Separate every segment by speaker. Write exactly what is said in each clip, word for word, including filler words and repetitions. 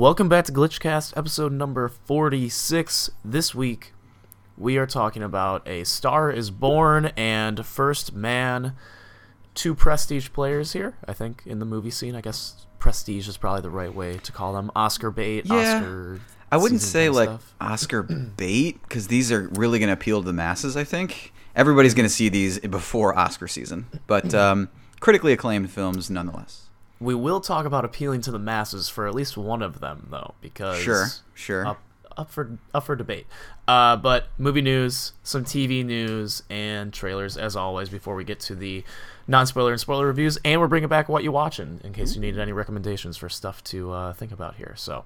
Speaker 1: Welcome back to Glitchcast, episode number forty-six. This week, we are talking about A Star is Born and First Man, two prestige players here, I think, in the movie scene. I guess prestige is probably the right way to call them. Oscar bait,
Speaker 2: yeah,
Speaker 1: Oscar
Speaker 2: I wouldn't
Speaker 1: season
Speaker 2: say
Speaker 1: kind of
Speaker 2: like
Speaker 1: stuff.
Speaker 2: Oscar bait, because these are really going to appeal to the masses, I think. Everybody's going to see these before Oscar season, but um, critically acclaimed films nonetheless.
Speaker 1: We will talk about appealing to the masses for at least one of them, though, because
Speaker 2: Sure, sure.
Speaker 1: up up for up for debate. Uh, but movie news, some T V news, and trailers as always. Before we get to the non-spoiler and spoiler reviews, and we're bringing back what you watching in case you needed any recommendations for stuff to uh, think about here. So,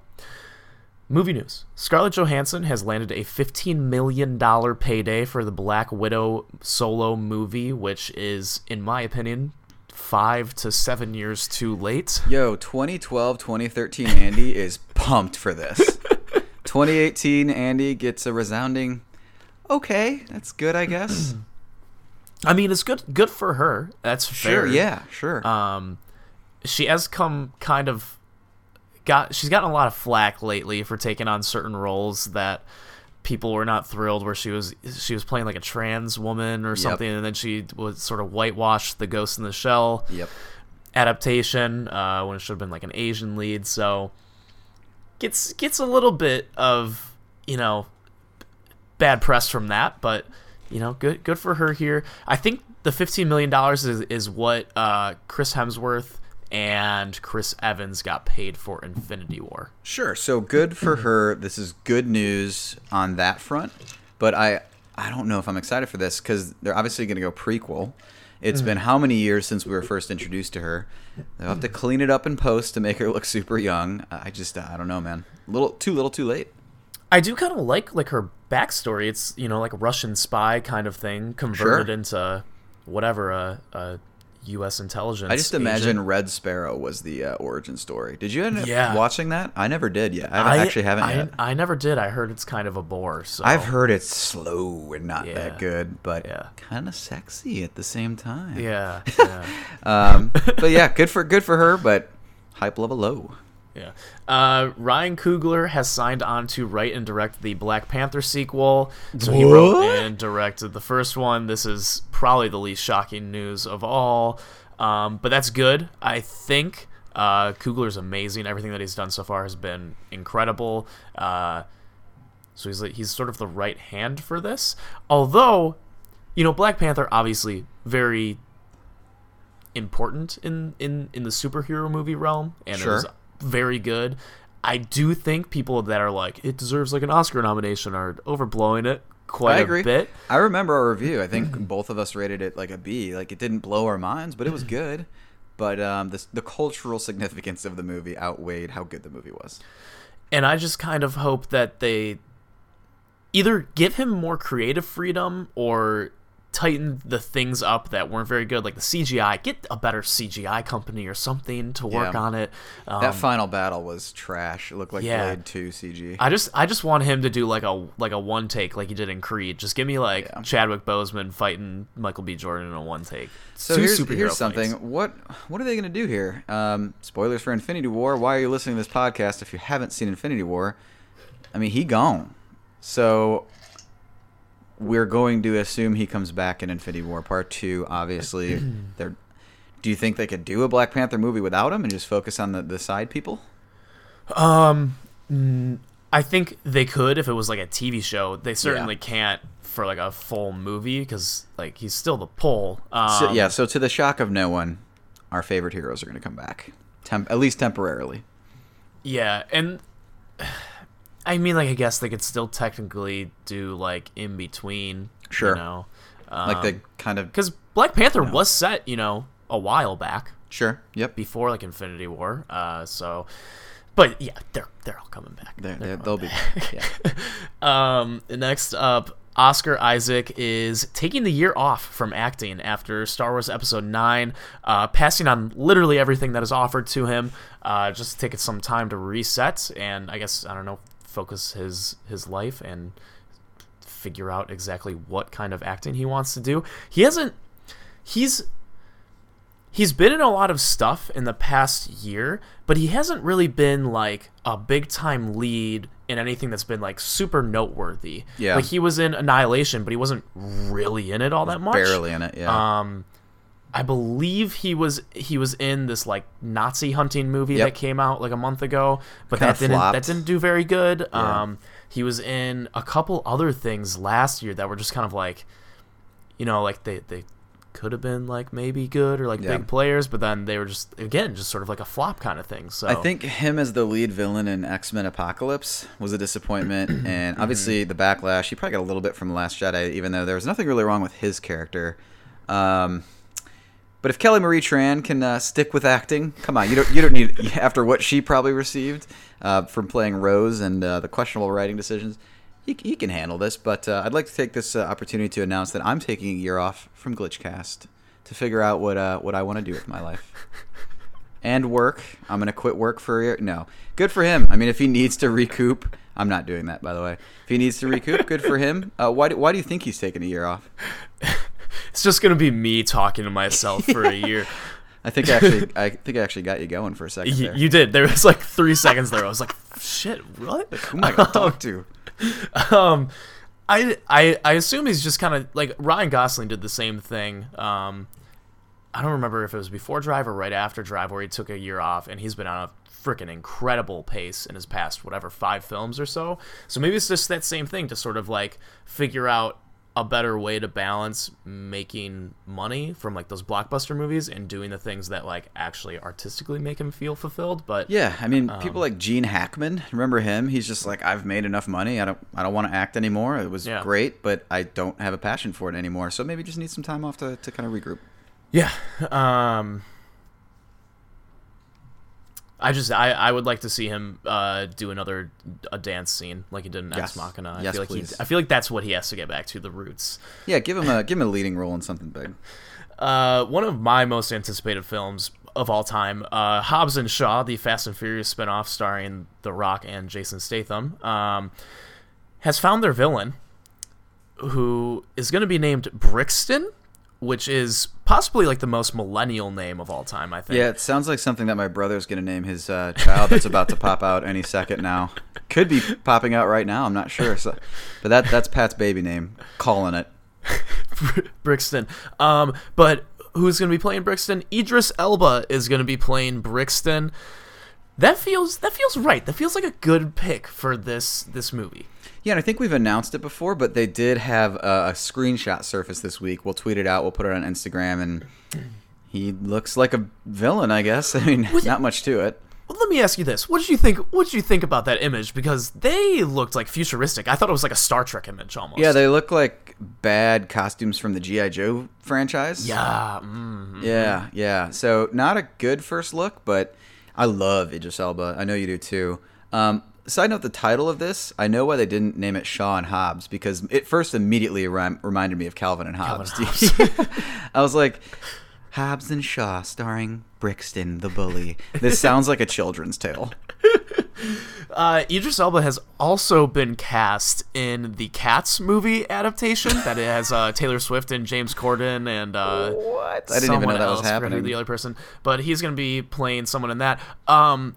Speaker 1: movie news: Scarlett Johansson has landed a fifteen million dollars payday for the Black Widow solo movie, which is, in my opinion, five to seven years too late.
Speaker 2: Yo, twenty twelve, twenty thirteen Andy is pumped for this. twenty eighteen Andy gets a resounding, okay, that's good, I guess.
Speaker 1: I mean, it's good good for her. That's fair.
Speaker 2: Sure, yeah, sure.
Speaker 1: Um, she has come kind of got. She's gotten a lot of flack lately for taking on certain roles that people were not thrilled. Where she was she was playing like a trans woman or something,
Speaker 2: Yep.
Speaker 1: and then she was sort of whitewashed the Ghost in the Shell
Speaker 2: Yep.
Speaker 1: adaptation uh, when it should have been like an Asian lead. So gets gets a little bit of you know bad press from that, but you know good good for her here. I think the fifteen million dollars is is what uh, Chris Hemsworth and Chris Evans got paid for Infinity War.
Speaker 2: Sure. So good for her. This is good news on that front. But I, I don't know if I'm excited for this because they're obviously going to go prequel. It's been how many years since we were first introduced to her? They'll have to clean it up in post to make her look super young. I just, I don't know, man. Little too little, too late.
Speaker 1: I do kind of like like her backstory. It's you know like a Russian spy kind of thing converted
Speaker 2: Sure.
Speaker 1: into whatever a. a U S intelligence.
Speaker 2: I just imagine
Speaker 1: agent.
Speaker 2: Red Sparrow was the uh, origin story. Did you end up
Speaker 1: Yeah.
Speaker 2: watching that? I never did yet. I, haven't,
Speaker 1: I
Speaker 2: actually haven't
Speaker 1: I,
Speaker 2: yet.
Speaker 1: I never did. I heard it's kind of a bore. So
Speaker 2: I've heard it's slow and not
Speaker 1: Yeah.
Speaker 2: that good, but
Speaker 1: Yeah.
Speaker 2: kind of sexy at the same time.
Speaker 1: Yeah, yeah,
Speaker 2: Um, but yeah, good for good for her, but hype level low.
Speaker 1: yeah. Uh, Ryan Coogler has signed on to write and direct the Black Panther sequel. So he wrote
Speaker 2: What?
Speaker 1: and directed the first one. This is probably the least shocking news of all. Um, but that's good, I think. Uh, Coogler's amazing. Everything that he's done so far has been incredible. Uh, so he's like, he's sort of the right hand for this. Although, you know, Black Panther obviously very important in, in, in the superhero movie realm, and
Speaker 2: Sure.
Speaker 1: it was very good. I do think people that are like, it deserves like an Oscar nomination are overblowing it quite
Speaker 2: I
Speaker 1: a
Speaker 2: agree.
Speaker 1: bit.
Speaker 2: I remember our review. I think both of us rated it like a B. Like it didn't blow our minds, but it was good. But um, the the cultural significance of the movie outweighed how good the movie was.
Speaker 1: And I just kind of hope that they either give him more creative freedom or tighten the things up that weren't very good, like the C G I. Get a better C G I company or something to work
Speaker 2: Yeah.
Speaker 1: on it. Um,
Speaker 2: That final battle was trash. It looked like
Speaker 1: yeah.
Speaker 2: Blade two C G.
Speaker 1: I just I just want him to do like a like a one take like he did in Creed. Just give me like
Speaker 2: Yeah.
Speaker 1: Chadwick Boseman fighting Michael B. Jordan in a one take.
Speaker 2: So
Speaker 1: Two
Speaker 2: here's,
Speaker 1: superhero
Speaker 2: here's something.
Speaker 1: fights.
Speaker 2: What what are they going to do here? Um, spoilers for Infinity War. Why are you listening to this podcast if you haven't seen Infinity War? I mean, he gone. So we're going to assume he comes back in Infinity War Part two, obviously. They're, do you think they could do a Black Panther movie without him and just focus on the, the side people?
Speaker 1: Um, mm, I think they could if it was like a T V show. They certainly can't for like a full movie because like he's still the pull. Um,
Speaker 2: So, yeah, so to the shock of no one, our favorite heroes are going to come back, Temp- at least temporarily.
Speaker 1: Yeah, and I mean, like I guess they could still technically do like in between.
Speaker 2: Sure.
Speaker 1: You know, um,
Speaker 2: Like the kind of...
Speaker 1: because Black Panther
Speaker 2: No.
Speaker 1: was set, you know, a while back
Speaker 2: Sure, yep.
Speaker 1: before like Infinity War. Uh, so, but yeah, they're they're all coming back.
Speaker 2: They're,
Speaker 1: They're
Speaker 2: they're,
Speaker 1: coming
Speaker 2: they'll be
Speaker 1: back.
Speaker 2: back, yeah.
Speaker 1: Um, next up, Oscar Isaac is taking the year off from acting after Star Wars Episode nine, uh, passing on literally everything that is offered to him, uh, just taking some time to reset and I guess, I don't know, focus his, his life and figure out exactly what kind of acting he wants to do. He hasn't... He's... he's been in a lot of stuff in the past year, but he hasn't really been like a big time lead in anything that's been like super noteworthy.
Speaker 2: Yeah.
Speaker 1: Like he was in Annihilation, but he wasn't really in it all that much.
Speaker 2: Barely in it, yeah.
Speaker 1: Um, I believe he was he was in this like Nazi hunting movie
Speaker 2: Yep.
Speaker 1: that came out like a month ago, but
Speaker 2: Kinda
Speaker 1: that didn't
Speaker 2: flopped.
Speaker 1: that didn't do very good.
Speaker 2: Yeah.
Speaker 1: Um, he was in a couple other things last year that were just kind of like, you know, like they they could have been like maybe good or like
Speaker 2: Yeah.
Speaker 1: big players, but then they were just again just sort of like a flop kind of thing. So
Speaker 2: I think him as the lead villain in X-Men Apocalypse was a disappointment, and obviously the backlash, he probably got a little bit from The Last Jedi, even though there was nothing really wrong with his character. Um, but if Kelly Marie Tran can uh, stick with acting, come on, you don't you don't need, after what she probably received uh, from playing Rose and uh, the questionable writing decisions, he, he can handle this. But uh, I'd like to take this uh, opportunity to announce that I'm taking a year off from Glitchcast to figure out what uh, what I want to do with my life. And work. I'm going to quit work for a year. No. Good for him. I mean, if he needs to recoup, I'm not doing that, by the way. If he needs to recoup, good for him. Uh, why, do, why do you think he's taking a year off?
Speaker 1: it's just gonna be me talking to myself for a year.
Speaker 2: I think I actually, I think I actually got you going for a second
Speaker 1: Y-
Speaker 2: there.
Speaker 1: you did. There was like three seconds there. I was like, shit, what?
Speaker 2: Who am I going to talk to?
Speaker 1: um, I, I I assume he's just kind of like Ryan Gosling did the same thing. Um, I don't remember if it was before Drive or right after Drive where he took a year off, and he's been on a freaking incredible pace in his past whatever five films or so. So maybe it's just that same thing to sort of like figure out a better way to balance making money from like those blockbuster movies and doing the things that like actually artistically make him feel fulfilled. But
Speaker 2: Yeah, I mean,
Speaker 1: Um,
Speaker 2: people like Gene Hackman, remember him? He's just like, I've made enough money. I don't, I don't want to act anymore. It was
Speaker 1: Yeah.
Speaker 2: great, but I don't have a passion for it anymore. So maybe just need some time off to, to kind of regroup.
Speaker 1: yeah, um, I just I, I would like to see him uh, do another a dance scene like he did in
Speaker 2: Yes.
Speaker 1: Ex Machina. I
Speaker 2: Yes,
Speaker 1: feel like he,
Speaker 2: please.
Speaker 1: I feel like that's what he has to get back to, the roots.
Speaker 2: Yeah, give him a give him a leading role in something big.
Speaker 1: Uh, one of my most anticipated films of all time, uh, Hobbs and Shaw, the Fast and Furious spinoff starring The Rock and Jason Statham, um, has found their villain, who is going to be named Brixton, which is possibly like the most millennial name of all time, I think.
Speaker 2: Yeah, it sounds like something that my brother's going to name his uh, child that's about to pop out any second now. Could be popping out right now, I'm not sure. So, but that that's Pat's baby name. Calling it.
Speaker 1: Brixton. Um, but who's going to be playing Brixton? Idris Elba is going to be playing Brixton. That feels that feels right. That feels like a good pick for this this movie.
Speaker 2: Yeah, and I think we've announced it before, but they did have a, a screenshot surface this week. We'll tweet it out. We'll put it on Instagram, and he looks like a villain, I guess. I mean,
Speaker 1: Was it-
Speaker 2: not much to it.
Speaker 1: Well, let me ask you this: What did you think? What did you think about that image? Because they looked like futuristic. I thought it was like a Star Trek image almost.
Speaker 2: Yeah, they look like bad costumes from the G I. Joe franchise.
Speaker 1: Yeah. Mm,
Speaker 2: Yeah, yeah. So not a good first look, but I love Idris Elba. I know you do too. Um, side note, the title of this, I know why they didn't name it Shaw and Hobbs, because it first immediately rem- reminded me of Calvin and Hobbes.
Speaker 1: Calvin and
Speaker 2: I was like, Hobbs and Shaw starring Brixton the bully. This sounds like a children's tale.
Speaker 1: Uh, Idris Elba has also been cast in the Cats movie adaptation that it has uh, Taylor Swift and James Corden and uh,
Speaker 2: What? I didn't even know
Speaker 1: someone
Speaker 2: that was
Speaker 1: else. I forget who
Speaker 2: happening.
Speaker 1: the other person, but he's going to be playing someone in that. Um,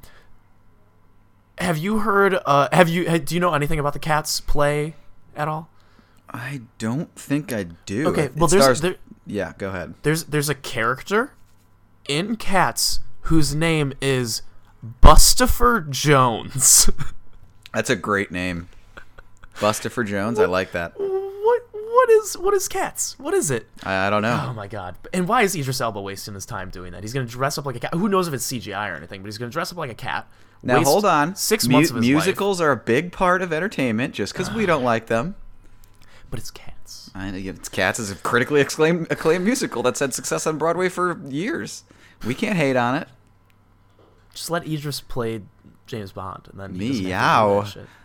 Speaker 1: have you heard? Uh, have you? Do you know anything about the Cats play at all?
Speaker 2: I don't think I do.
Speaker 1: Okay,
Speaker 2: It
Speaker 1: well, there's
Speaker 2: stars-
Speaker 1: there,
Speaker 2: Yeah, go ahead.
Speaker 1: there's there's a character in Cats whose name is Bustopher Jones.
Speaker 2: That's a great name. Bustopher Jones, I like that.
Speaker 1: what what is what is Cats? What is it?
Speaker 2: I, I don't know.
Speaker 1: Oh my god! And why is Idris Elba wasting his time doing that? He's gonna dress up like a cat. Who knows if it's C G I or anything? But he's gonna dress up like a cat.
Speaker 2: Now
Speaker 1: waste
Speaker 2: hold on.
Speaker 1: Six
Speaker 2: Mu-
Speaker 1: months of his
Speaker 2: musicals are a big part of entertainment. Just because we don't like them,
Speaker 1: life. But it's Cats.
Speaker 2: I know it's Cats is a critically acclaimed acclaimed musical that's had success on Broadway for years. We can't hate on it.
Speaker 1: Just let Idris play James Bond, and then he doesn't have
Speaker 2: Meow.
Speaker 1: to do that shit.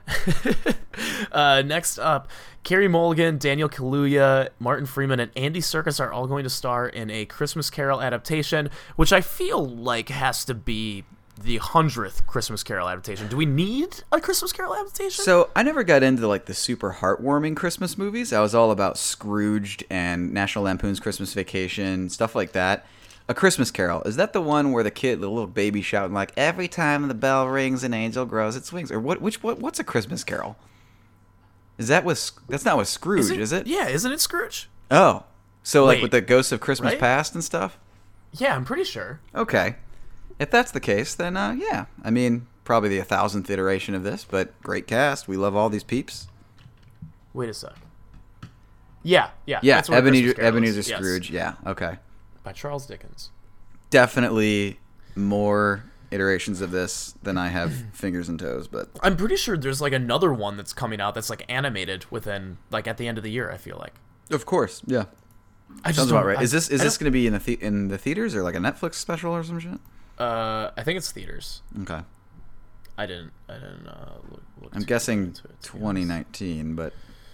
Speaker 1: uh, next up, Carey Mulligan, Daniel Kaluuya, Martin Freeman, and Andy Serkis are all going to star in a Christmas Carol adaptation, which I feel like has to be the hundredth Christmas Carol adaptation. Do we need a Christmas Carol adaptation?
Speaker 2: So I never got into like the super heartwarming Christmas movies. I was all about Scrooged and National Lampoon's Christmas Vacation, stuff like that. A Christmas Carol. Is that the one where the kid, the little baby shouting like, every time the bell rings an angel grows its wings? Or what? Which what? What's A Christmas Carol? Is that with, that's not with Scrooge,
Speaker 1: is it,
Speaker 2: is it?
Speaker 1: Yeah, isn't it Scrooge?
Speaker 2: Oh. So like
Speaker 1: Wait,
Speaker 2: with the ghosts of Christmas
Speaker 1: right?
Speaker 2: past and stuff?
Speaker 1: Yeah, I'm pretty sure.
Speaker 2: Okay. If that's the case, then uh, yeah. I mean, probably the thousandth iteration of this, but great cast. We love all these peeps.
Speaker 1: Wait a sec. Yeah, yeah.
Speaker 2: Yeah,
Speaker 1: that's what A
Speaker 2: Ebenezer,
Speaker 1: Christmas Carol
Speaker 2: Ebenezer
Speaker 1: is. Yes.
Speaker 2: Scrooge. Yeah, okay.
Speaker 1: By Charles Dickens.
Speaker 2: Definitely more iterations of this than I have fingers and toes, but
Speaker 1: I'm pretty sure there's like another one that's coming out that's like animated within like at the end of the year. I feel like.
Speaker 2: of course, yeah.
Speaker 1: I just
Speaker 2: Sounds
Speaker 1: don't-
Speaker 2: about right.
Speaker 1: I-
Speaker 2: Is this is
Speaker 1: I
Speaker 2: this
Speaker 1: don't-
Speaker 2: going to be in the, the in the theaters or like a Netflix special or some shit?
Speaker 1: Uh, I think it's theaters.
Speaker 2: Okay.
Speaker 1: I didn't. I didn't uh, look. look
Speaker 2: I'm
Speaker 1: too
Speaker 2: guessing
Speaker 1: into it, to be
Speaker 2: twenty
Speaker 1: honest.
Speaker 2: nineteen, but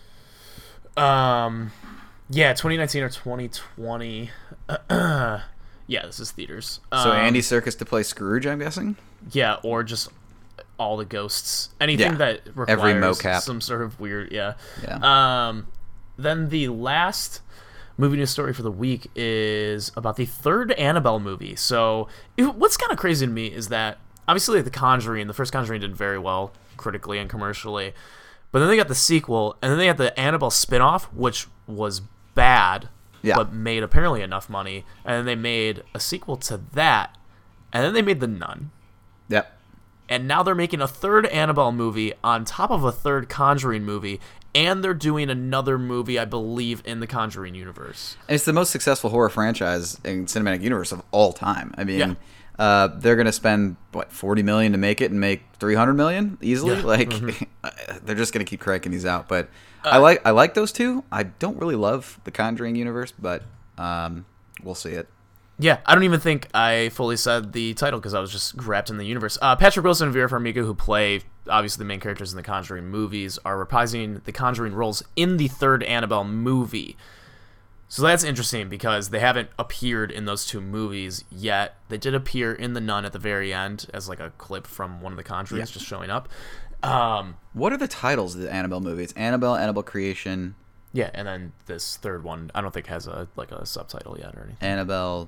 Speaker 1: Um, yeah, twenty nineteen or twenty twenty. Yeah, this is theaters.
Speaker 2: so
Speaker 1: Um,
Speaker 2: Andy Serkis to play Scrooge, I'm guessing.
Speaker 1: Yeah, or just all the ghosts. Anything
Speaker 2: Yeah,
Speaker 1: that requires
Speaker 2: every mocap.
Speaker 1: some sort of weird. Yeah.
Speaker 2: Yeah.
Speaker 1: Um, then the last movie news story for the week is about the third Annabelle movie. So it, what's kind of crazy to me is that obviously The Conjuring, the first Conjuring did very well critically and commercially, but then they got the sequel, and then they had the Annabelle spinoff, which was bad,
Speaker 2: Yeah.
Speaker 1: but made apparently enough money, and then they made a sequel to that, and then they made The Nun.
Speaker 2: Yep.
Speaker 1: And now they're making a third Annabelle movie on top of a third Conjuring movie, and they're doing another movie, I believe, in the Conjuring universe.
Speaker 2: And it's the most successful horror franchise in cinematic universe of all time. I mean,
Speaker 1: Yeah.
Speaker 2: uh, they're going to spend what forty million to make it and make three hundred million easily.
Speaker 1: Yeah.
Speaker 2: Like they're just going to keep cranking these out. But I like I like those two. I don't really love the Conjuring universe, but um, we'll see it.
Speaker 1: Yeah, I don't even think I fully said the title because I was just wrapped in the universe. Uh, Patrick Wilson and Vera Farmiga, who play obviously the main characters in the Conjuring movies, are reprising the Conjuring roles in the third Annabelle movie. So that's interesting because they haven't appeared in those two movies yet. They did appear in The Nun at the very end as like a clip from one of the Conjurings
Speaker 2: Yeah.
Speaker 1: just showing up. Um,
Speaker 2: What are the titles of the Annabelle movies? Annabelle, Annabelle Creation,
Speaker 1: yeah, and then this third one, I don't think has a like a subtitle yet or anything.
Speaker 2: Annabelle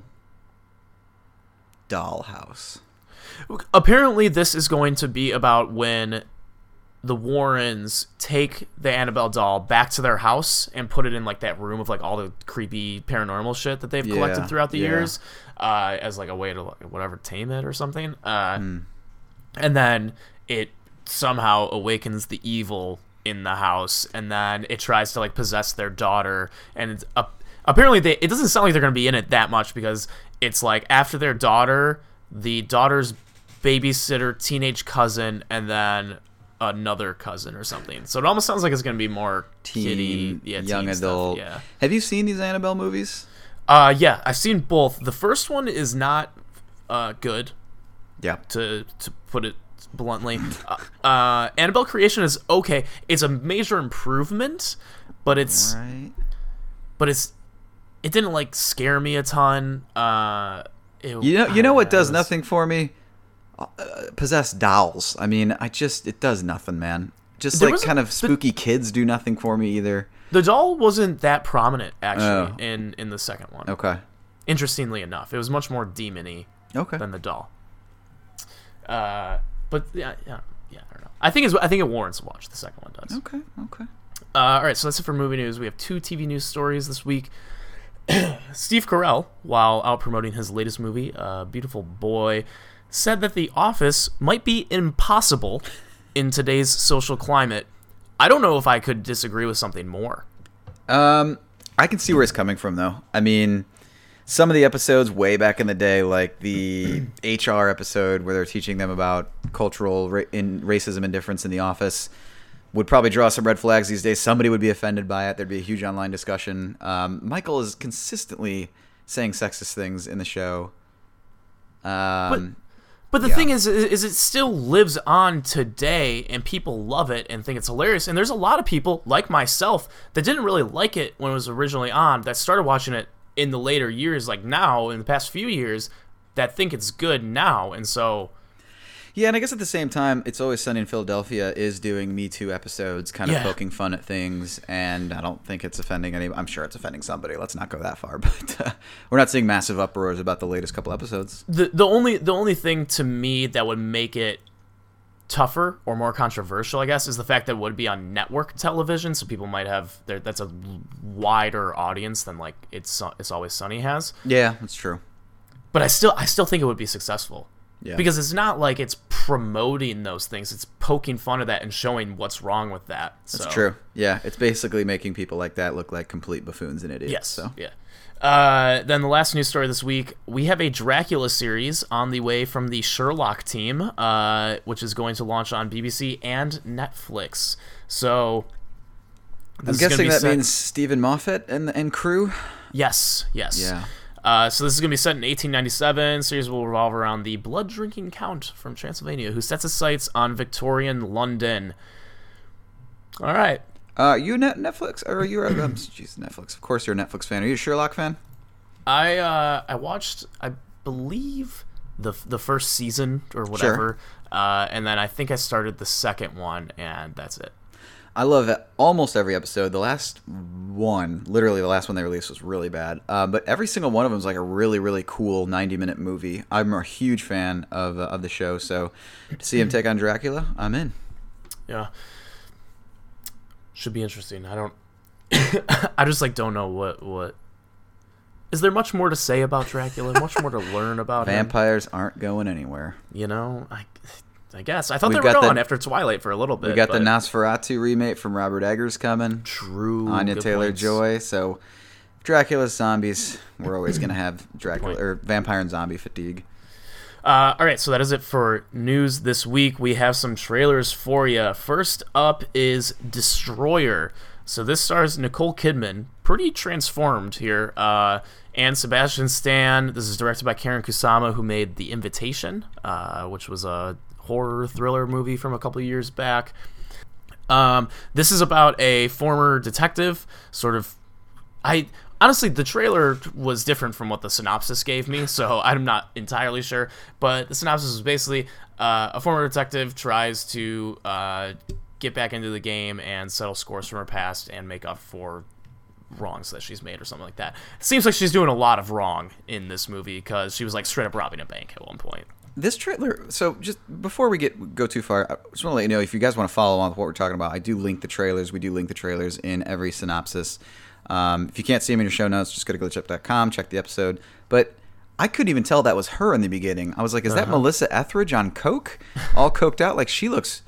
Speaker 2: Dollhouse.
Speaker 1: Apparently, this is going to be about when the Warrens take the Annabelle doll back to their house and put it in like that room of like all the creepy paranormal shit that they've
Speaker 2: Yeah,
Speaker 1: collected throughout the
Speaker 2: yeah.
Speaker 1: years, uh, as like a way to like, whatever tame it or something. Uh,
Speaker 2: Hmm.
Speaker 1: And then it somehow awakens the evil in the house, and then it tries to like possess their daughter. And it's, uh, apparently, they it doesn't sound like they're going to be in it that much because it's like after their daughter, the daughter's babysitter, teenage cousin, and then another cousin or something. So it almost sounds like it's going to be more
Speaker 2: Teen,
Speaker 1: kiddie, yeah,
Speaker 2: young
Speaker 1: teen stuff,
Speaker 2: adult.
Speaker 1: yeah.
Speaker 2: Have you seen these Annabelle movies?
Speaker 1: Uh, yeah, I've seen both. The first one is not uh, good,
Speaker 2: Yeah.
Speaker 1: to to put it bluntly. uh, uh, Annabelle Creation is okay. It's a major improvement, but it's
Speaker 2: Right.
Speaker 1: but it's it didn't like scare me a ton. Uh, it,
Speaker 2: You know, you know what
Speaker 1: it
Speaker 2: does
Speaker 1: was-
Speaker 2: nothing for me? Uh, possessed dolls. I mean, I just it does nothing, man. Just
Speaker 1: There
Speaker 2: like
Speaker 1: was a-
Speaker 2: kind of
Speaker 1: the-
Speaker 2: spooky kids do nothing for me either.
Speaker 1: The doll wasn't that prominent actually
Speaker 2: Oh.
Speaker 1: in in the second one.
Speaker 2: Okay.
Speaker 1: Interestingly enough, it was much more demon-y
Speaker 2: Okay.
Speaker 1: than the doll. Uh, but yeah, yeah, yeah. I don't know. I think it's I think it warrants a watch. The second one does.
Speaker 2: Okay. Okay.
Speaker 1: Uh, all right, so that's it for movie news. We have two T V news stories this week. Steve Carell, while out promoting his latest movie, uh, Beautiful Boy, said that The Office might be impossible in today's social climate. I don't know if I could disagree with something more.
Speaker 2: Um, I can see where it's coming from, though. I mean, some of the episodes way back in the day, like the H R episode where they're teaching them about cultural ra- in racism and difference in the office, would probably draw some red flags these days. Somebody would be offended by it. There'd be a huge online discussion. Um, Michael is consistently saying sexist things in the show. Um,
Speaker 1: But the
Speaker 2: Yeah.
Speaker 1: thing is, is it still lives on today, and people love it and think it's hilarious. And there's a lot of people, like myself, that didn't really like it when it was originally on, that started watching it in the later years, like now, in the past few years, that think it's good now. And so,
Speaker 2: Yeah, and I guess at the same time, It's Always Sunny in Philadelphia is doing Me Too episodes, kind of
Speaker 1: Yeah.
Speaker 2: poking fun at things, and I don't think it's offending any. I'm sure it's offending somebody. Let's not go that far, but uh, we're not seeing massive uproars about the latest couple episodes.
Speaker 1: The the only the only thing to me that would make it tougher or more controversial, I guess, is the fact that it would be on network television, so people might have their, that's a wider audience than like It's It's Always Sunny has.
Speaker 2: Yeah, that's true.
Speaker 1: But I still I still think it would be successful.
Speaker 2: Yeah.
Speaker 1: Because it's not like it's promoting those things. It's poking fun at that and showing what's wrong with that.
Speaker 2: That's
Speaker 1: so.
Speaker 2: true. Yeah, it's basically making people like that look like complete buffoons and idiots.
Speaker 1: Yes.
Speaker 2: So.
Speaker 1: Yeah. Uh, then the last news story this week, we have a Dracula series on the way from the Sherlock team, uh, which is going to launch on B B C and Netflix. So
Speaker 2: I'm
Speaker 1: this is gonna
Speaker 2: guessing
Speaker 1: be
Speaker 2: that
Speaker 1: set-
Speaker 2: means Stephen Moffat and and crew.
Speaker 1: yes, yes.
Speaker 2: Yeah.
Speaker 1: Uh, so this is going to be set in eighteen ninety-seven. Series will revolve around the blood-drinking count from Transylvania, who sets his sights on Victorian London. All right.
Speaker 2: Uh, you net Netflix or you're a um, jeez, Netflix? Of course, you're a Netflix fan. Are you a Sherlock fan?
Speaker 1: I uh, I watched, I believe, the the first season or whatever, uh, and then I think I started the second one, and that's it.
Speaker 2: I love it. Almost every episode. The last one, literally the last one they released, was really bad. Uh, but every single one of them is like a really, really cool ninety minute movie. I'm a huge fan of uh, of the show, so to see him take on Dracula, I'm in.
Speaker 1: Yeah, should be interesting. I don't, I just like don't know what what. Is there much more to say about Dracula? Much more to learn about him?
Speaker 2: Vampires aren't going anywhere.
Speaker 1: You know, I, I guess I thought
Speaker 2: We've
Speaker 1: they were
Speaker 2: got the-
Speaker 1: going after Twilight for a little bit.
Speaker 2: We got the
Speaker 1: but-
Speaker 2: Nosferatu remake from Robert Eggers coming.
Speaker 1: True.
Speaker 2: Anya
Speaker 1: good
Speaker 2: Taylor
Speaker 1: points.
Speaker 2: Joy. So Dracula's zombies. We're always gonna have Dracula
Speaker 1: point.
Speaker 2: or vampire and zombie fatigue.
Speaker 1: Uh, all right, so that is it for news this week. We have some trailers for you. First up is Destroyer. So this stars Nicole Kidman, pretty transformed here, uh, and Sebastian Stan. This is directed by Karen Kusama, who made The Invitation, uh, which was a horror thriller movie from a couple of years back. Um, this is about a former detective, sort of. I honestly, the trailer was different from what the synopsis gave me, so I'm not entirely sure. But the synopsis was basically uh, a former detective tries to uh, get back into the game and settle scores from her past and make up for wrongs that she's made or something like that. It seems like she's doing a lot of wrong in this movie because she was like straight up robbing a bank at one point.
Speaker 2: This trailer. So just before we get go too far, I just want to let you know if you guys want to follow on with what we're talking about. I do link the trailers. We do link the trailers in every synopsis. Um, if you can't see them in your show notes, just go to glitch up dot com, check the episode. But I couldn't even tell that was her in the beginning. I was like, is that
Speaker 1: Uh-huh.
Speaker 2: Melissa Etheridge on coke? All coked out? Like, she looks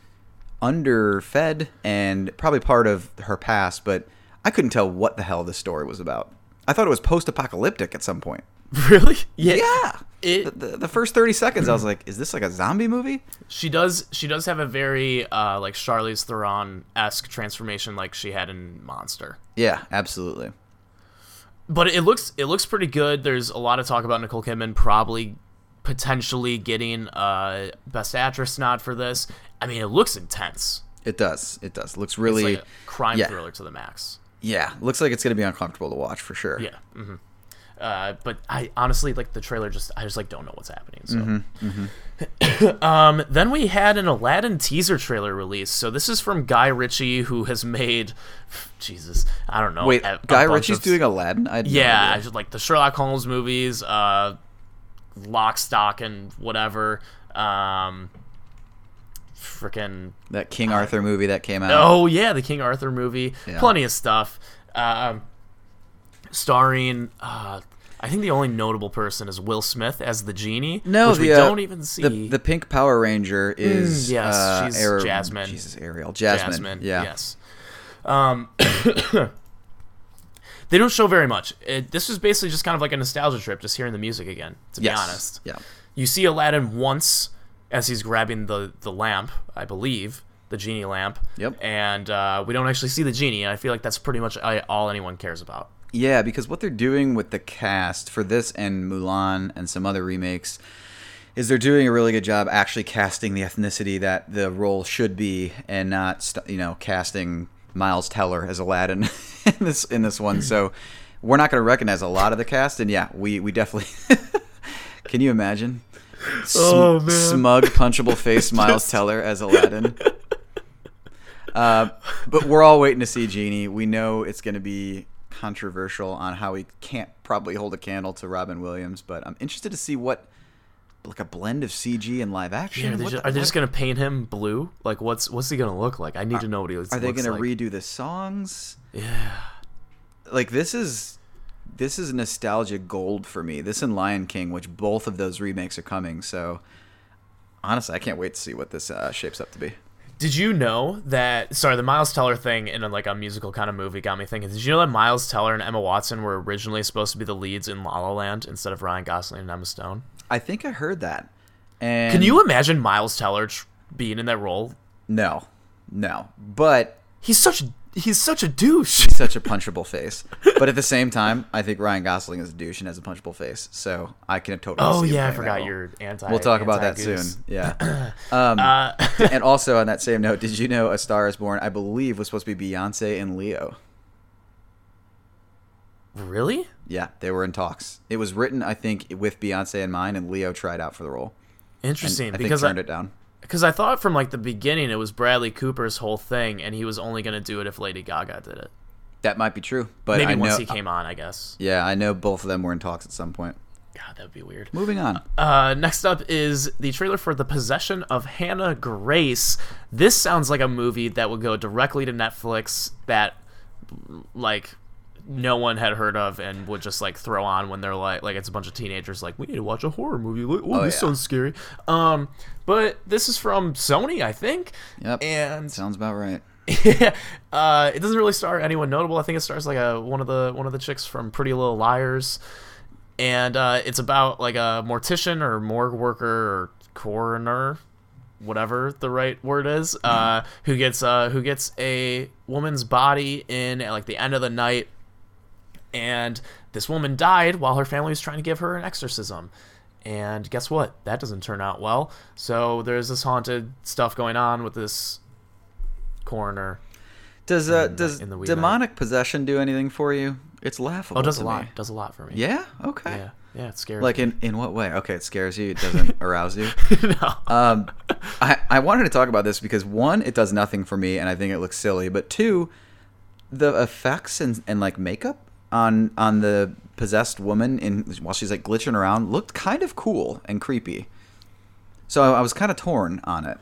Speaker 2: underfed and probably part of her past, but I couldn't tell what the hell this story was about. I thought it was post-apocalyptic at some point.
Speaker 1: Really?
Speaker 2: Yeah.
Speaker 1: It-
Speaker 2: the, the, the first thirty seconds, I was like, is this like a zombie movie?
Speaker 1: She does. She does have a very uh, like Charlize Theron-esque transformation, like she had in Monster.
Speaker 2: Yeah, absolutely.
Speaker 1: But it looks it looks pretty good. There's a lot of talk about Nicole Kidman probably potentially getting a Best Actress nod for this. I mean, it looks intense.
Speaker 2: It does. It does. Looks
Speaker 1: It's
Speaker 2: really,
Speaker 1: like a crime
Speaker 2: yeah.
Speaker 1: thriller to the max.
Speaker 2: yeah, looks like it's going to be uncomfortable to watch for sure.
Speaker 1: Yeah. hmm Uh, but I honestly like the trailer. Just I just like don't know what's happening. So,
Speaker 2: Mm-hmm,
Speaker 1: um, then we had an Aladdin teaser trailer release. So this is from Guy Ritchie, who has made, Jesus, I don't know.
Speaker 2: Wait,
Speaker 1: a- a
Speaker 2: Guy
Speaker 1: bunch
Speaker 2: Ritchie's
Speaker 1: of-
Speaker 2: doing Aladdin? I had no
Speaker 1: Yeah, I
Speaker 2: idea.
Speaker 1: just like the Sherlock Holmes movies, uh, Lock, Stock, and whatever. Um, freaking
Speaker 2: That King Arthur movie that came out.
Speaker 1: oh yeah, the King Arthur movie.
Speaker 2: Yeah.
Speaker 1: Plenty of stuff. Um, starring, uh, I think the only notable person is Will Smith as the genie.
Speaker 2: No,
Speaker 1: which
Speaker 2: the,
Speaker 1: we
Speaker 2: uh,
Speaker 1: don't even see.
Speaker 2: The, the Pink Power Ranger is
Speaker 1: Mm, yes,
Speaker 2: uh,
Speaker 1: she's
Speaker 2: Ari-
Speaker 1: Jasmine.
Speaker 2: Jesus, Ariel. Jasmine. Yeah.
Speaker 1: Yes. Um, they don't show very much. It, this was basically just kind of like a nostalgia trip, just hearing the music again. To be
Speaker 2: Yes.
Speaker 1: honest,
Speaker 2: Yeah.
Speaker 1: you see Aladdin once as he's grabbing the the lamp, I believe, the genie lamp.
Speaker 2: Yep.
Speaker 1: And uh, we don't actually see the genie. And I feel like that's pretty much uh, all anyone cares about.
Speaker 2: Yeah, because what they're doing with the cast for this and Mulan and some other remakes is they're doing a really good job actually casting the ethnicity that the role should be, and not st- you know casting Miles Teller as Aladdin in this in this one. So we're not going to recognize a lot of the cast, and yeah, we we definitely. Can you imagine? Sm-
Speaker 1: Oh, man.
Speaker 2: Smug, punchable face Miles Teller as Aladdin. Uh, but we're all waiting to see Genie. We know it's going to be controversial on how he can't probably hold a candle to Robin Williams, but I'm interested to see what, like a blend of C G and live action.
Speaker 1: Yeah, are they,
Speaker 2: What
Speaker 1: just,
Speaker 2: the-
Speaker 1: are they just
Speaker 2: what-
Speaker 1: gonna paint him blue? Like, what's what's he gonna look like? I need to know what he looks.
Speaker 2: Are they
Speaker 1: looks
Speaker 2: going to
Speaker 1: like.
Speaker 2: redo the songs?
Speaker 1: Yeah.
Speaker 2: Like this is this is nostalgia gold for me. This and Lion King, which both of those remakes are coming. So honestly, I can't wait to see what this uh, shapes up to be.
Speaker 1: Did you know that? Sorry, the Miles Teller thing in a, like a musical kind of movie got me thinking. Did you know that Miles Teller and Emma Watson were originally supposed to be the leads in La La Land instead of Ryan Gosling and Emma Stone?
Speaker 2: I think I heard that. And
Speaker 1: Can you imagine Miles Teller tr- being in that role?
Speaker 2: No, no. But
Speaker 1: He's such he's such a douche.
Speaker 2: he's such a punchable face. But at the same time, I think Ryan Gosling is a douche and has a punchable face. So I can totally.
Speaker 1: Oh
Speaker 2: see him
Speaker 1: yeah, I
Speaker 2: playing that
Speaker 1: forgot
Speaker 2: role.
Speaker 1: you're anti.
Speaker 2: We'll talk about that
Speaker 1: anti-goose.
Speaker 2: soon. Yeah. Um,
Speaker 1: Uh,
Speaker 2: and also on that same note, did you know A Star Is Born? I believe was supposed to be Beyonce and Leo.
Speaker 1: really?
Speaker 2: Yeah, they were in talks. It was written, I think, with Beyonce in mind, and Leo tried out for the role.
Speaker 1: Interesting,
Speaker 2: And I think
Speaker 1: because
Speaker 2: turned
Speaker 1: I,
Speaker 2: it down.
Speaker 1: because I thought from like the beginning it was Bradley Cooper's whole thing, and he was only going to do it if Lady Gaga did it.
Speaker 2: That might be true, but
Speaker 1: Maybe
Speaker 2: I
Speaker 1: once
Speaker 2: know,
Speaker 1: he came on, I guess.
Speaker 2: yeah, I know both of them were in talks at some point.
Speaker 1: God, that would be weird.
Speaker 2: Moving on.
Speaker 1: Uh, next up is the trailer for The Possession of Hannah Grace. This sounds like a movie that would go directly to Netflix that, like, no one had heard of and would just, like, throw on when they're, like, like it's a bunch of teenagers, like, we need to watch a horror movie. Oh,
Speaker 2: Oh,
Speaker 1: this
Speaker 2: yeah.
Speaker 1: sounds scary. Um, but this is from Sony, I think.
Speaker 2: Yep.
Speaker 1: And
Speaker 2: Sounds about right.
Speaker 1: yeah, uh, it doesn't really star anyone notable. I think it stars like a one of the one of the chicks from Pretty Little Liars, and uh, it's about like a mortician or morgue worker or coroner, whatever the right word is, uh, who gets uh, who gets a woman's body in at like the end of the night, and this woman died while her family was trying to give her an exorcism. And guess what? That doesn't turn out well. So there's this haunted stuff going on with this coroner.
Speaker 2: Does uh,
Speaker 1: in the-
Speaker 2: does
Speaker 1: in the wee
Speaker 2: demonic possession do anything for you? It's laughable.
Speaker 1: Oh, it does
Speaker 2: to
Speaker 1: a lot.
Speaker 2: me.
Speaker 1: Does a lot for me.
Speaker 2: Yeah. Okay.
Speaker 1: Yeah. Yeah, it's scary.
Speaker 2: Like in, in what way? Okay, it scares you. It doesn't arouse you.
Speaker 1: no.
Speaker 2: Um, I I wanted to talk about this because one, it does nothing for me, and I think it looks silly. But two, the effects and, and like makeup on on the possessed woman in while she's like glitching around looked kind of cool and creepy. So I, I was kind of torn on it.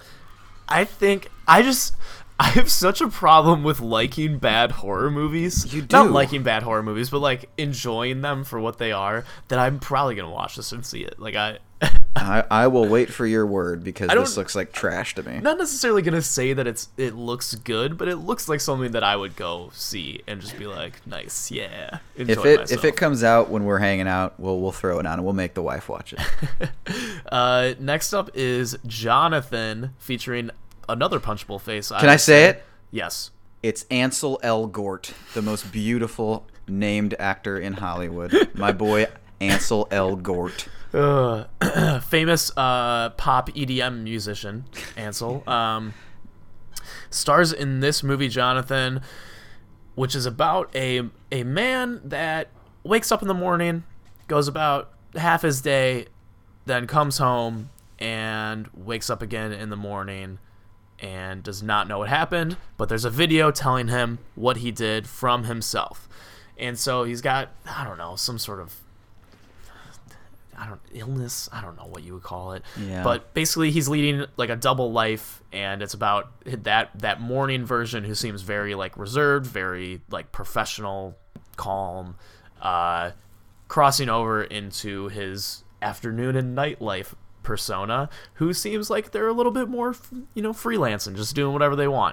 Speaker 1: I think I just I have such a problem with liking bad horror movies.
Speaker 2: You
Speaker 1: Not
Speaker 2: do.
Speaker 1: liking bad horror movies, but like enjoying them for what they are. That I'm probably gonna watch this and see it. Like I,
Speaker 2: I, I will wait for your word because
Speaker 1: I don't-
Speaker 2: this looks like trash to me.
Speaker 1: not necessarily gonna say that it's it looks good, but it looks like something that I would go see and just be like, nice, yeah. Enjoy
Speaker 2: If it
Speaker 1: myself.
Speaker 2: if it comes out when we're hanging out, we'll we'll throw it on and we'll make the wife watch it.
Speaker 1: uh, next up is Jonathan featuring another punchable face.
Speaker 2: Can I say it?
Speaker 1: Yes.
Speaker 2: It's Ansel Elgort, the most beautiful named actor in Hollywood. My boy Ansel Elgort.
Speaker 1: Uh, famous uh, pop E D M musician Ansel um, stars in this movie Jonathan, which is about a a man that wakes up in the morning, goes about half his day, then comes home and wakes up again in the morning and does not know what happened, but there's a video telling him what he did from himself. And so he's got, I don't know, some sort of I don't illness. I don't know what you would call it.
Speaker 2: Yeah.
Speaker 1: But basically, he's leading like a double life, and it's about that that morning version who seems very like reserved, very like professional, calm, uh, crossing over into his afternoon and night life persona, who seems like they're a little bit more, you know, freelance and just doing whatever they want.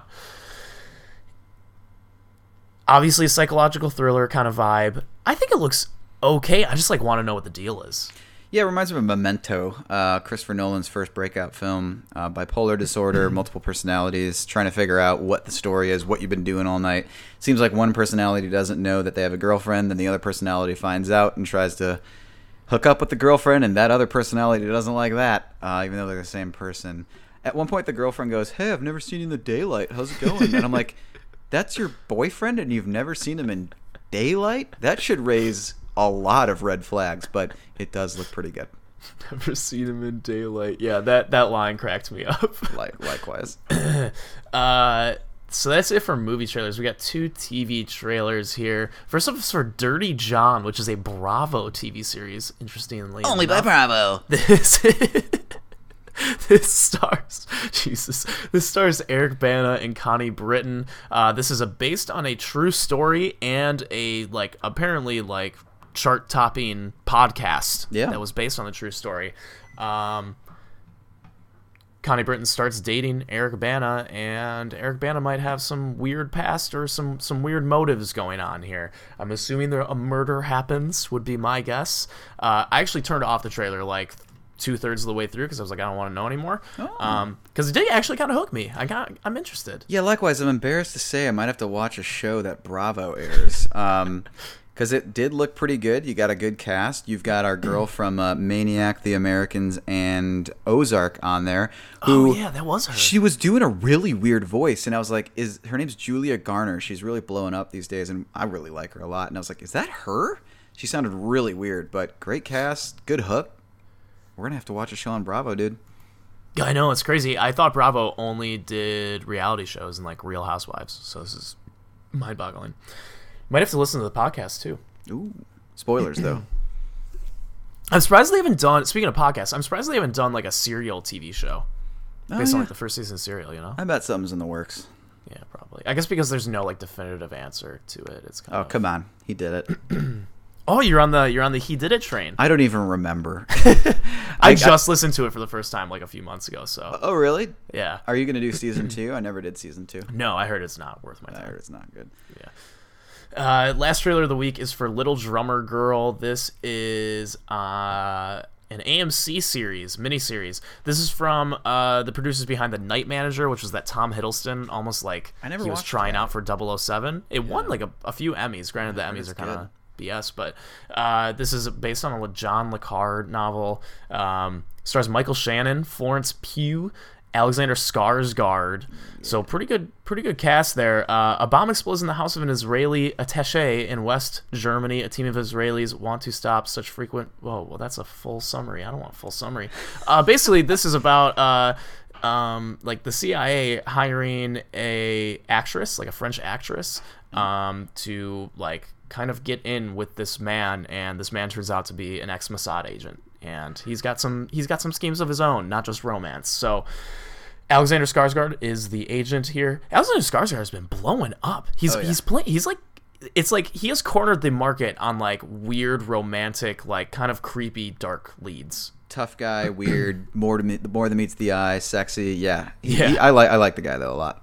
Speaker 1: Obviously, a psychological thriller kind of vibe. I think it looks okay. I just like want to know what the deal is.
Speaker 2: Yeah, it reminds me of Memento, uh, Christopher Nolan's first breakout film. Uh, bipolar disorder, multiple personalities, trying to figure out what the story is, what you've been doing all night. Seems like one personality doesn't know that they have a girlfriend, then the other personality finds out and tries to hook up with the girlfriend, and that other personality doesn't like that, uh, even though they're the same person. At one point, the girlfriend goes, "Hey, I've never seen you in the daylight. How's it going?" And I'm like, that's your boyfriend and you've never seen him in daylight? That should raise a lot of red flags, but it does look pretty good.
Speaker 1: Never seen him in daylight. Yeah, that, that line cracked me up.
Speaker 2: Like likewise.
Speaker 1: uh, so that's it for movie trailers. We got two T V trailers here. First up is for Dirty John, which is a Bravo T V series. Interestingly,
Speaker 2: Only
Speaker 1: enough.
Speaker 2: by Bravo.
Speaker 1: This this stars Jesus. This stars Eric Bana and Connie Britton. Uh, this is a based on a true story and a like apparently like chart topping podcast
Speaker 2: yeah.
Speaker 1: that was based on the true story. Um, Connie Britton starts dating Eric Bana, and Eric Bana might have some weird past or some, some weird motives going on here. I'm assuming there a murder happens, would be my guess. Uh, I actually turned off the trailer like two-thirds of the way through because I was like, I don't want to know anymore. Oh. Um, because it did actually kind of hook me. I got, I'm interested.
Speaker 2: Yeah, likewise. I'm embarrassed to say I might have to watch a show that Bravo airs. Um, because it did look pretty good. You got a good cast. You've got our girl from uh, Maniac, The Americans, and Ozark on there. Who,
Speaker 1: oh, yeah, that was her.
Speaker 2: She was doing a really weird voice, and I was like, "Is her name's Julia Garner? She's really blowing up these days, and I really like her a lot." And I was like, "Is that her?" She sounded really weird, but great cast, good hook. We're gonna have to watch a show on Bravo, dude.
Speaker 1: I know, it's crazy. I thought Bravo only did reality shows and like Real Housewives, so this is mind-boggling. Might have to listen to the podcast, too.
Speaker 2: Ooh. Spoilers, though.
Speaker 1: I'm surprised they haven't done, speaking of podcasts, I'm surprised they haven't done, like, a Serial T V show.
Speaker 2: Oh,
Speaker 1: based
Speaker 2: yeah.
Speaker 1: on, like, the first season of Serial, you know?
Speaker 2: I bet something's in the works.
Speaker 1: Yeah, probably. I guess because there's no, like, definitive answer to it. It's kind
Speaker 2: Oh,
Speaker 1: of...
Speaker 2: come on. He did it.
Speaker 1: Oh, you're on the you're on the He Did It train.
Speaker 2: I don't even remember.
Speaker 1: I,
Speaker 2: I
Speaker 1: just listened to it for the first time, like, a few months ago, so...
Speaker 2: Oh, really?
Speaker 1: Yeah.
Speaker 2: Are you going to do season two? I never did season two.
Speaker 1: No, I heard it's not worth my time.
Speaker 2: I heard it's not good.
Speaker 1: Yeah. Uh, last trailer of the week is for Little Drummer Girl. This is uh, an A M C series, miniseries. This is from uh, the producers behind The Night Manager, which was that Tom Hiddleston, almost like
Speaker 2: I never
Speaker 1: he was
Speaker 2: watched
Speaker 1: trying
Speaker 2: that.
Speaker 1: out for double oh seven. It
Speaker 2: Yeah.
Speaker 1: won like a, a few Emmys. Granted, the
Speaker 2: I heard
Speaker 1: Emmys
Speaker 2: it's
Speaker 1: are kind of
Speaker 2: good.
Speaker 1: B S, but uh, this is based on a John le Carre novel. Um, stars Michael Shannon, Florence Pugh, Alexander Skarsgård. So pretty good, pretty good cast there. Uh, a bomb explodes in the house of an Israeli attaché in West Germany. A team of Israelis want to stop such frequent. Whoa, well that's a full summary. I don't want a full summary. Uh, basically, this is about uh, um, like the C I A hiring a actress, like a French actress, um, to like kind of get in with this man, and this man turns out to be an ex-Mossad agent, and he's got some he's got some schemes of his own, not just romance. So. Alexander Skarsgård is the agent here. Alexander Skarsgård has been blowing up. He's
Speaker 2: Oh, yeah.
Speaker 1: he's playing. He's like, it's like he has cornered the market on like weird, romantic, like kind of creepy, dark leads.
Speaker 2: Tough guy, weird, more to me, more than meets the eye, sexy. Yeah, He-
Speaker 1: Yeah.
Speaker 2: he- I like I like the guy though a lot.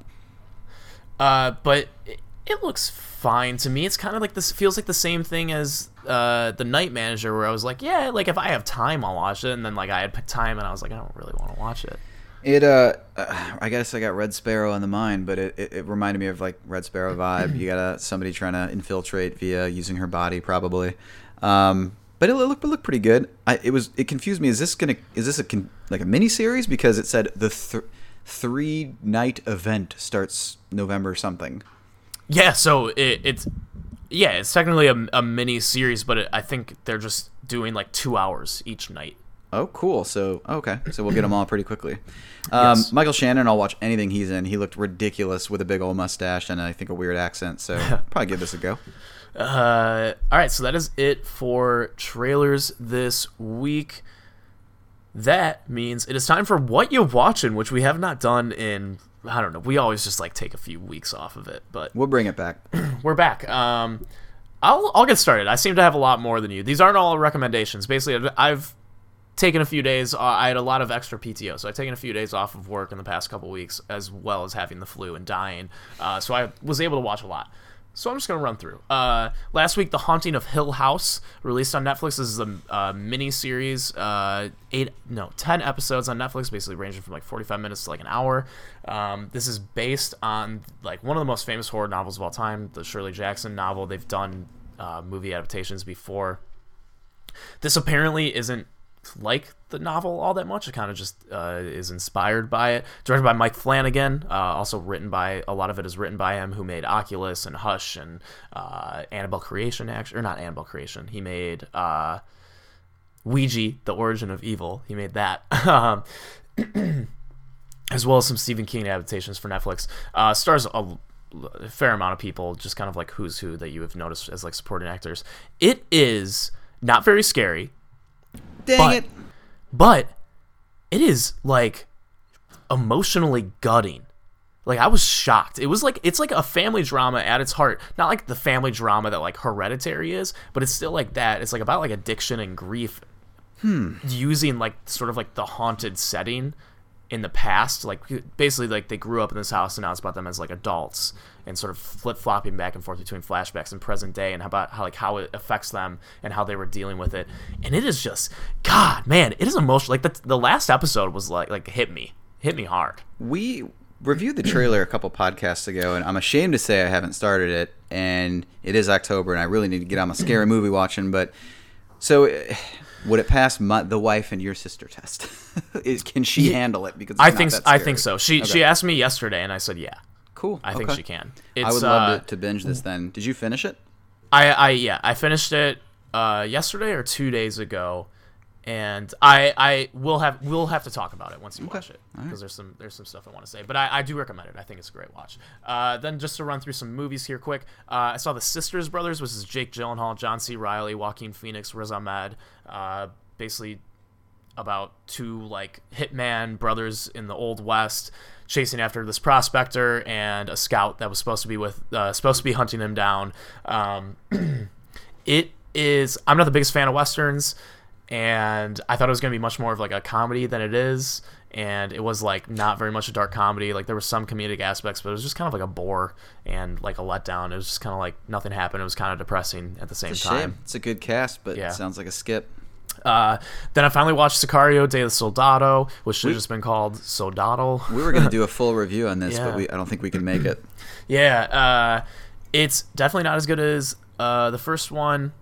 Speaker 1: Uh, but it, it looks fine to me. It's kind of like this. Feels like the same thing as uh the Night Manager, where I was like, yeah, like if I have time, I'll watch it. And then like I had time, and I was like, I don't really want to watch it.
Speaker 2: It uh, uh, I guess I got Red Sparrow in the mind, but it, it, it reminded me of like Red Sparrow vibe. You got a, somebody trying to infiltrate via using her body, probably. Um, but it looked it looked pretty good. I it was it confused me. Is this gonna is this a con, like a mini series because it said the th- three night event starts November something.
Speaker 1: Yeah, so it, it's yeah, it's technically a, a mini series, but it, I think they're just doing like two hours each night.
Speaker 2: Oh, cool. So, okay. So we'll get them all pretty quickly. Um,
Speaker 1: Yes.
Speaker 2: Michael Shannon, I'll watch anything he's in. He looked ridiculous with a big old mustache and I think a weird accent. So probably give this a go.
Speaker 1: Uh, all right, so that is it for trailers this week. That means it is time for What You Watching, which we have not done in, I don't know, we always just like take a few weeks off of it, but
Speaker 2: We'll bring it back.
Speaker 1: we're back. Um, I'll I'll get started. I seem to have a lot more than you. These aren't all recommendations. Basically, I've, I've taken a few days. Uh, I had a lot of extra P T O, so I've taken a few days off of work in the past couple weeks, as well as having the flu and dying. Uh, so I was able to watch a lot. So I'm just going to run through. Uh, last week, The Haunting of Hill House, released on Netflix. This is a uh, mini-series, uh, eight, no, ten episodes on Netflix, basically ranging from like forty-five minutes to like an hour. Um, this is based on like one of the most famous horror novels of all time, the Shirley Jackson novel. They've done uh, movie adaptations before. This apparently isn't like the novel all that much. It kind of just uh, is inspired by it. Directed by Mike Flanagan. Uh, also written by, a lot of it is written by him, who made Oculus and Hush and uh, Annabelle Creation, actually, or not Annabelle Creation. He made uh, Ouija, The Origin of Evil. He made that. um, as well as some Stephen King adaptations for Netflix. Uh, stars a, a fair amount of people, just kind of like who's who that you have noticed as like supporting actors. It is not very scary.
Speaker 2: Dang
Speaker 1: but,
Speaker 2: it.
Speaker 1: But it is like emotionally gutting. Like, I was shocked. It was like, it's like a family drama at its heart. Not like the family drama that like Hereditary is, but it's still like that. It's like about like addiction and grief
Speaker 2: Hmm.
Speaker 1: using like sort of like the haunted setting in the past. Like basically like they grew up in this house and now it's about them as like adults and sort of flip-flopping back and forth between flashbacks and present day and how about how like how it affects them and how they were dealing with it. And it is just, God, man, it is emotional. Like the, the last episode was like, like hit me, hit me hard.
Speaker 2: We reviewed the trailer a couple podcasts ago, and I'm ashamed to say I haven't started it, and it is October, and I really need to get on my scary movie watching, but so would it pass my, the wife and your sister test? is, can she
Speaker 1: Yeah,
Speaker 2: handle it? Because it's
Speaker 1: I
Speaker 2: not
Speaker 1: think
Speaker 2: that
Speaker 1: I
Speaker 2: scary.
Speaker 1: think so. She
Speaker 2: Okay.
Speaker 1: she asked me yesterday, and I said yeah.
Speaker 2: Cool.
Speaker 1: I think
Speaker 2: okay.
Speaker 1: she can. It's,
Speaker 2: I would love
Speaker 1: uh,
Speaker 2: to, to binge this then. Did you finish it?
Speaker 1: I I yeah I finished it uh, yesterday or two days ago, and I I will have we'll have to talk about it once you
Speaker 2: Okay.
Speaker 1: watch it
Speaker 2: All
Speaker 1: because
Speaker 2: right.
Speaker 1: there's some there's some stuff I want to say, but I, I do recommend it. I think it's a great watch. Uh, then just to run through some movies here quick, uh, I saw The Sisters Brothers, which is Jake Gyllenhaal, John C. Reilly, Joaquin Phoenix, Riz Ahmed, uh, basically about two like hitman brothers in the Old West chasing after this prospector and a scout that was supposed to be with uh, supposed to be hunting him down. Um, it is. I'm not the biggest fan of westerns, and I thought it was going to be much more of like a comedy than it is. And it was like not very much a dark comedy. Like there were some comedic aspects, but it was just kind of like a bore and like a letdown. It was just kind of like nothing happened. It was kind of depressing at the same
Speaker 2: It's a
Speaker 1: time.
Speaker 2: shame. It's a good cast, but
Speaker 1: Yeah.
Speaker 2: it sounds like a skip.
Speaker 1: Uh, then I finally watched Sicario, Day of the Soldado, which should
Speaker 2: We-
Speaker 1: have just been called Soldado.
Speaker 2: We were going to do a full review on this,
Speaker 1: Yeah.
Speaker 2: but we, I don't think we can make it.
Speaker 1: Yeah, uh, it's definitely not as good as uh, the first one.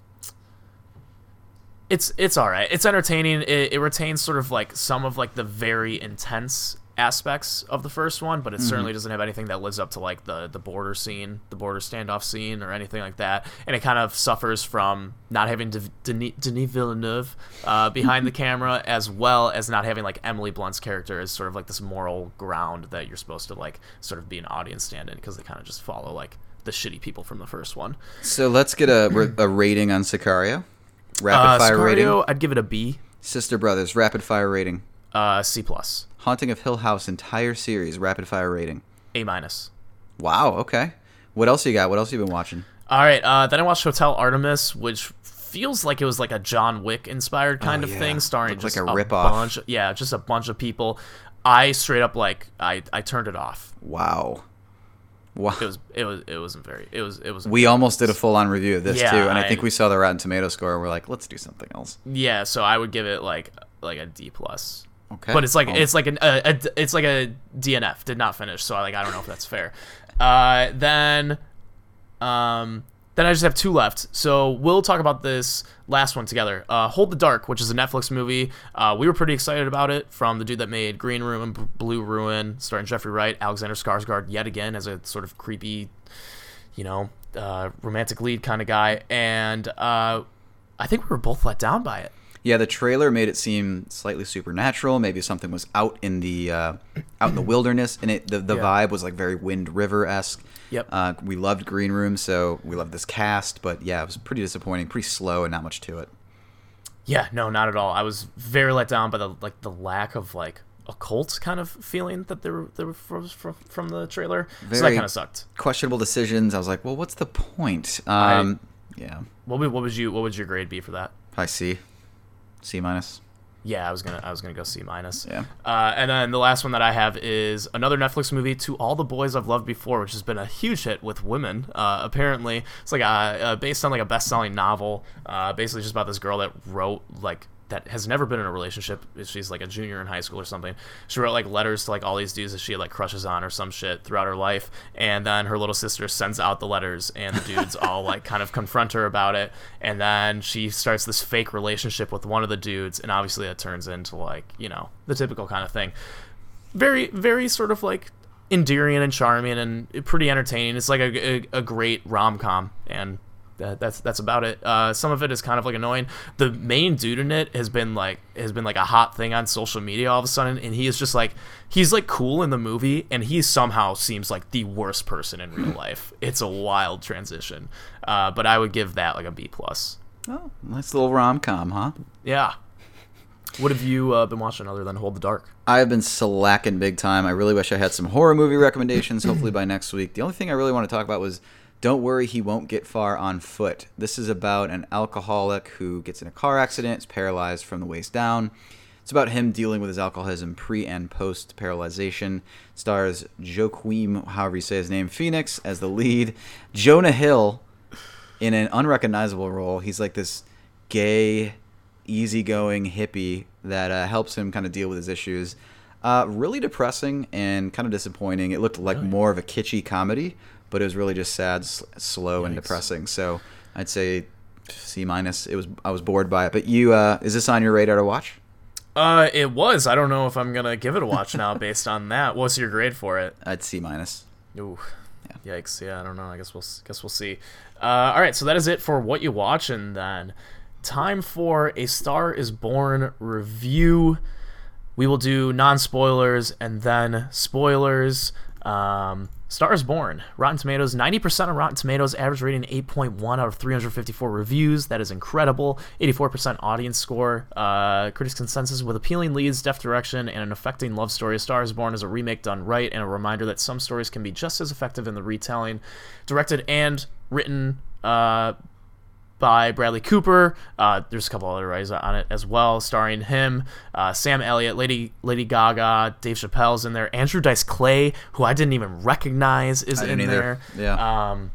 Speaker 1: It's it's all right. It's entertaining. It, it retains sort of like some of like the very intense aspects of the first one, but it
Speaker 2: Mm-hmm.
Speaker 1: certainly doesn't have anything that lives up to like the the border scene, the border standoff scene, or anything like that. And it kind of suffers from not having De- Denis, Denis Villeneuve uh, behind the camera, as well as not having like Emily Blunt's character as sort of like this moral ground that you're supposed to like sort of be an audience stand-in, because they kind of just follow like the shitty people from the first one.
Speaker 2: So let's get a, a rating on Sicario. Rapid
Speaker 1: Uh,
Speaker 2: fire rating.
Speaker 1: Sicario, I'd give it a B.
Speaker 2: Sister Brothers, rapid fire rating.
Speaker 1: Uh, C plus.
Speaker 2: Haunting of Hill House entire series, rapid fire rating.
Speaker 1: A minus.
Speaker 2: Wow, okay. What else you got? What else you been watching?
Speaker 1: All right. Uh, then I watched Hotel Artemis, which feels like it was like a John Wick inspired kind
Speaker 2: Oh,
Speaker 1: of
Speaker 2: yeah.
Speaker 1: thing, starring
Speaker 2: Looked
Speaker 1: just
Speaker 2: like a
Speaker 1: a
Speaker 2: rip-off.
Speaker 1: bunch. Yeah, just a bunch of people. I straight up like I, I turned it off.
Speaker 2: Wow. Wow.
Speaker 1: It was it was it wasn't very it was it was.
Speaker 2: We almost did a full on review of this
Speaker 1: Yeah,
Speaker 2: too, and I,
Speaker 1: I-
Speaker 2: think we saw the Rotten Tomato score and we're like, let's do something else.
Speaker 1: Yeah, so I would give it like like a D plus.
Speaker 2: Okay.
Speaker 1: But it's like
Speaker 2: Oh.
Speaker 1: it's like an a, a, it's like a D N F, did not finish. So I like I don't know if that's fair. Uh, then, um, then I just have two left. So we'll talk about this last one together. Uh, Hold the Dark, which is a Netflix movie. Uh, we were pretty excited about it, from the dude that made Green Room and B- Blue Ruin, starring Jeffrey Wright, Alexander Skarsgård yet again as a sort of creepy, you know, uh, romantic lead kind of guy. And uh, I think we were both let down by it.
Speaker 2: Yeah, the trailer made it seem slightly supernatural. Maybe something was out in the uh, out in the wilderness, and it the, the
Speaker 1: Yeah.
Speaker 2: vibe was like very Wind River esque.
Speaker 1: Yep.
Speaker 2: Uh, we loved Green Room, so we loved this cast. But yeah, it was pretty disappointing, pretty slow, and not much to it.
Speaker 1: Yeah, no, not at all. I was very let down by the like the lack of like occult kind of feeling that there were, there were from, from, from the trailer. so that
Speaker 2: Very-
Speaker 1: kind of sucked.
Speaker 2: Questionable decisions. I was like, well, what's the point? Um, yeah,
Speaker 1: What would, what would you what would your grade be for that?
Speaker 2: I see. C minus.
Speaker 1: Yeah, I was gonna I was gonna go C minus.
Speaker 2: Yeah.
Speaker 1: Uh, and then the last one that I have is another Netflix movie, To All the Boys I've Loved Before, which has been a huge hit with women. Uh, apparently, it's like a, uh, based on like a best-selling novel. Uh, basically, just about this girl that wrote like that has never been in a relationship. She's like a junior in high school or something. She wrote like letters to like all these dudes that she had like crushes on or some shit throughout her life. And then her little sister sends out the letters, and the dudes all like kind of confront her about it. And then she starts this fake relationship with one of the dudes, and obviously it turns into like, you know, the typical kind of thing. Very, very sort of like endearing and charming and pretty entertaining. It's like a, a, a great rom-com, and that, that's that's about it. Uh, some of it is kind of like annoying. The main dude in it has been like has been like a hot thing on social media all of a sudden, and he is just like he's like cool in the movie, and he somehow seems like the worst person in real life. It's a wild transition, uh, but I would give that like a B plus.
Speaker 2: Oh, nice little rom com, huh?
Speaker 1: Yeah. What have you uh, been watching other than Hold the Dark?
Speaker 2: I have been slacking big time. I really wish I had some horror movie recommendations, hopefully by next week. The only thing I really want to talk about was Don't Worry, He Won't Get Far on Foot. This is about an alcoholic who gets in a car accident, is paralyzed from the waist down. It's about him dealing with his alcoholism pre- and post-paralyzation. Stars Joaquin, however you say his name, Phoenix as the lead. Jonah Hill in an unrecognizable role. He's like this gay, easygoing hippie that uh, helps him kind of deal with his issues. Uh, really depressing and kind of disappointing. It looked like
Speaker 1: Really?
Speaker 2: more of a kitschy comedy, but it was really just sad, s- slow,
Speaker 1: Yikes.
Speaker 2: and depressing. So I'd say C minus. It was I was bored by it. But you, uh, is this on your radar to watch?
Speaker 1: Uh, it was. I don't know if I'm gonna give it a watch now based on that. What's your grade for it?
Speaker 2: I'd C minus.
Speaker 1: Ooh, yikes! Yeah, I don't know. I guess we'll guess we'll see. Uh, all right, so that is it for what you watch, and then time for A Star Is Born review. We will do non-spoilers and then spoilers. Um, Star Is Born, Rotten Tomatoes, ninety percent on Rotten Tomatoes, average rating eight point one out of three hundred fifty-four reviews. That is incredible. eighty-four percent audience score. Uh, critics' consensus with appealing leads, deft direction, and an affecting love story. A Star Is Born is a remake done right, and a reminder that some stories can be just as effective in the retelling. Directed and written uh, by Bradley Cooper. Uh, there's a couple other writers on it as well, starring him, uh, Sam Elliott, Lady Lady Gaga, Dave Chappelle's in there, Andrew Dice Clay, who I didn't even recognize, is
Speaker 2: I
Speaker 1: in
Speaker 2: didn't either.
Speaker 1: there.
Speaker 2: Yeah.
Speaker 1: Um,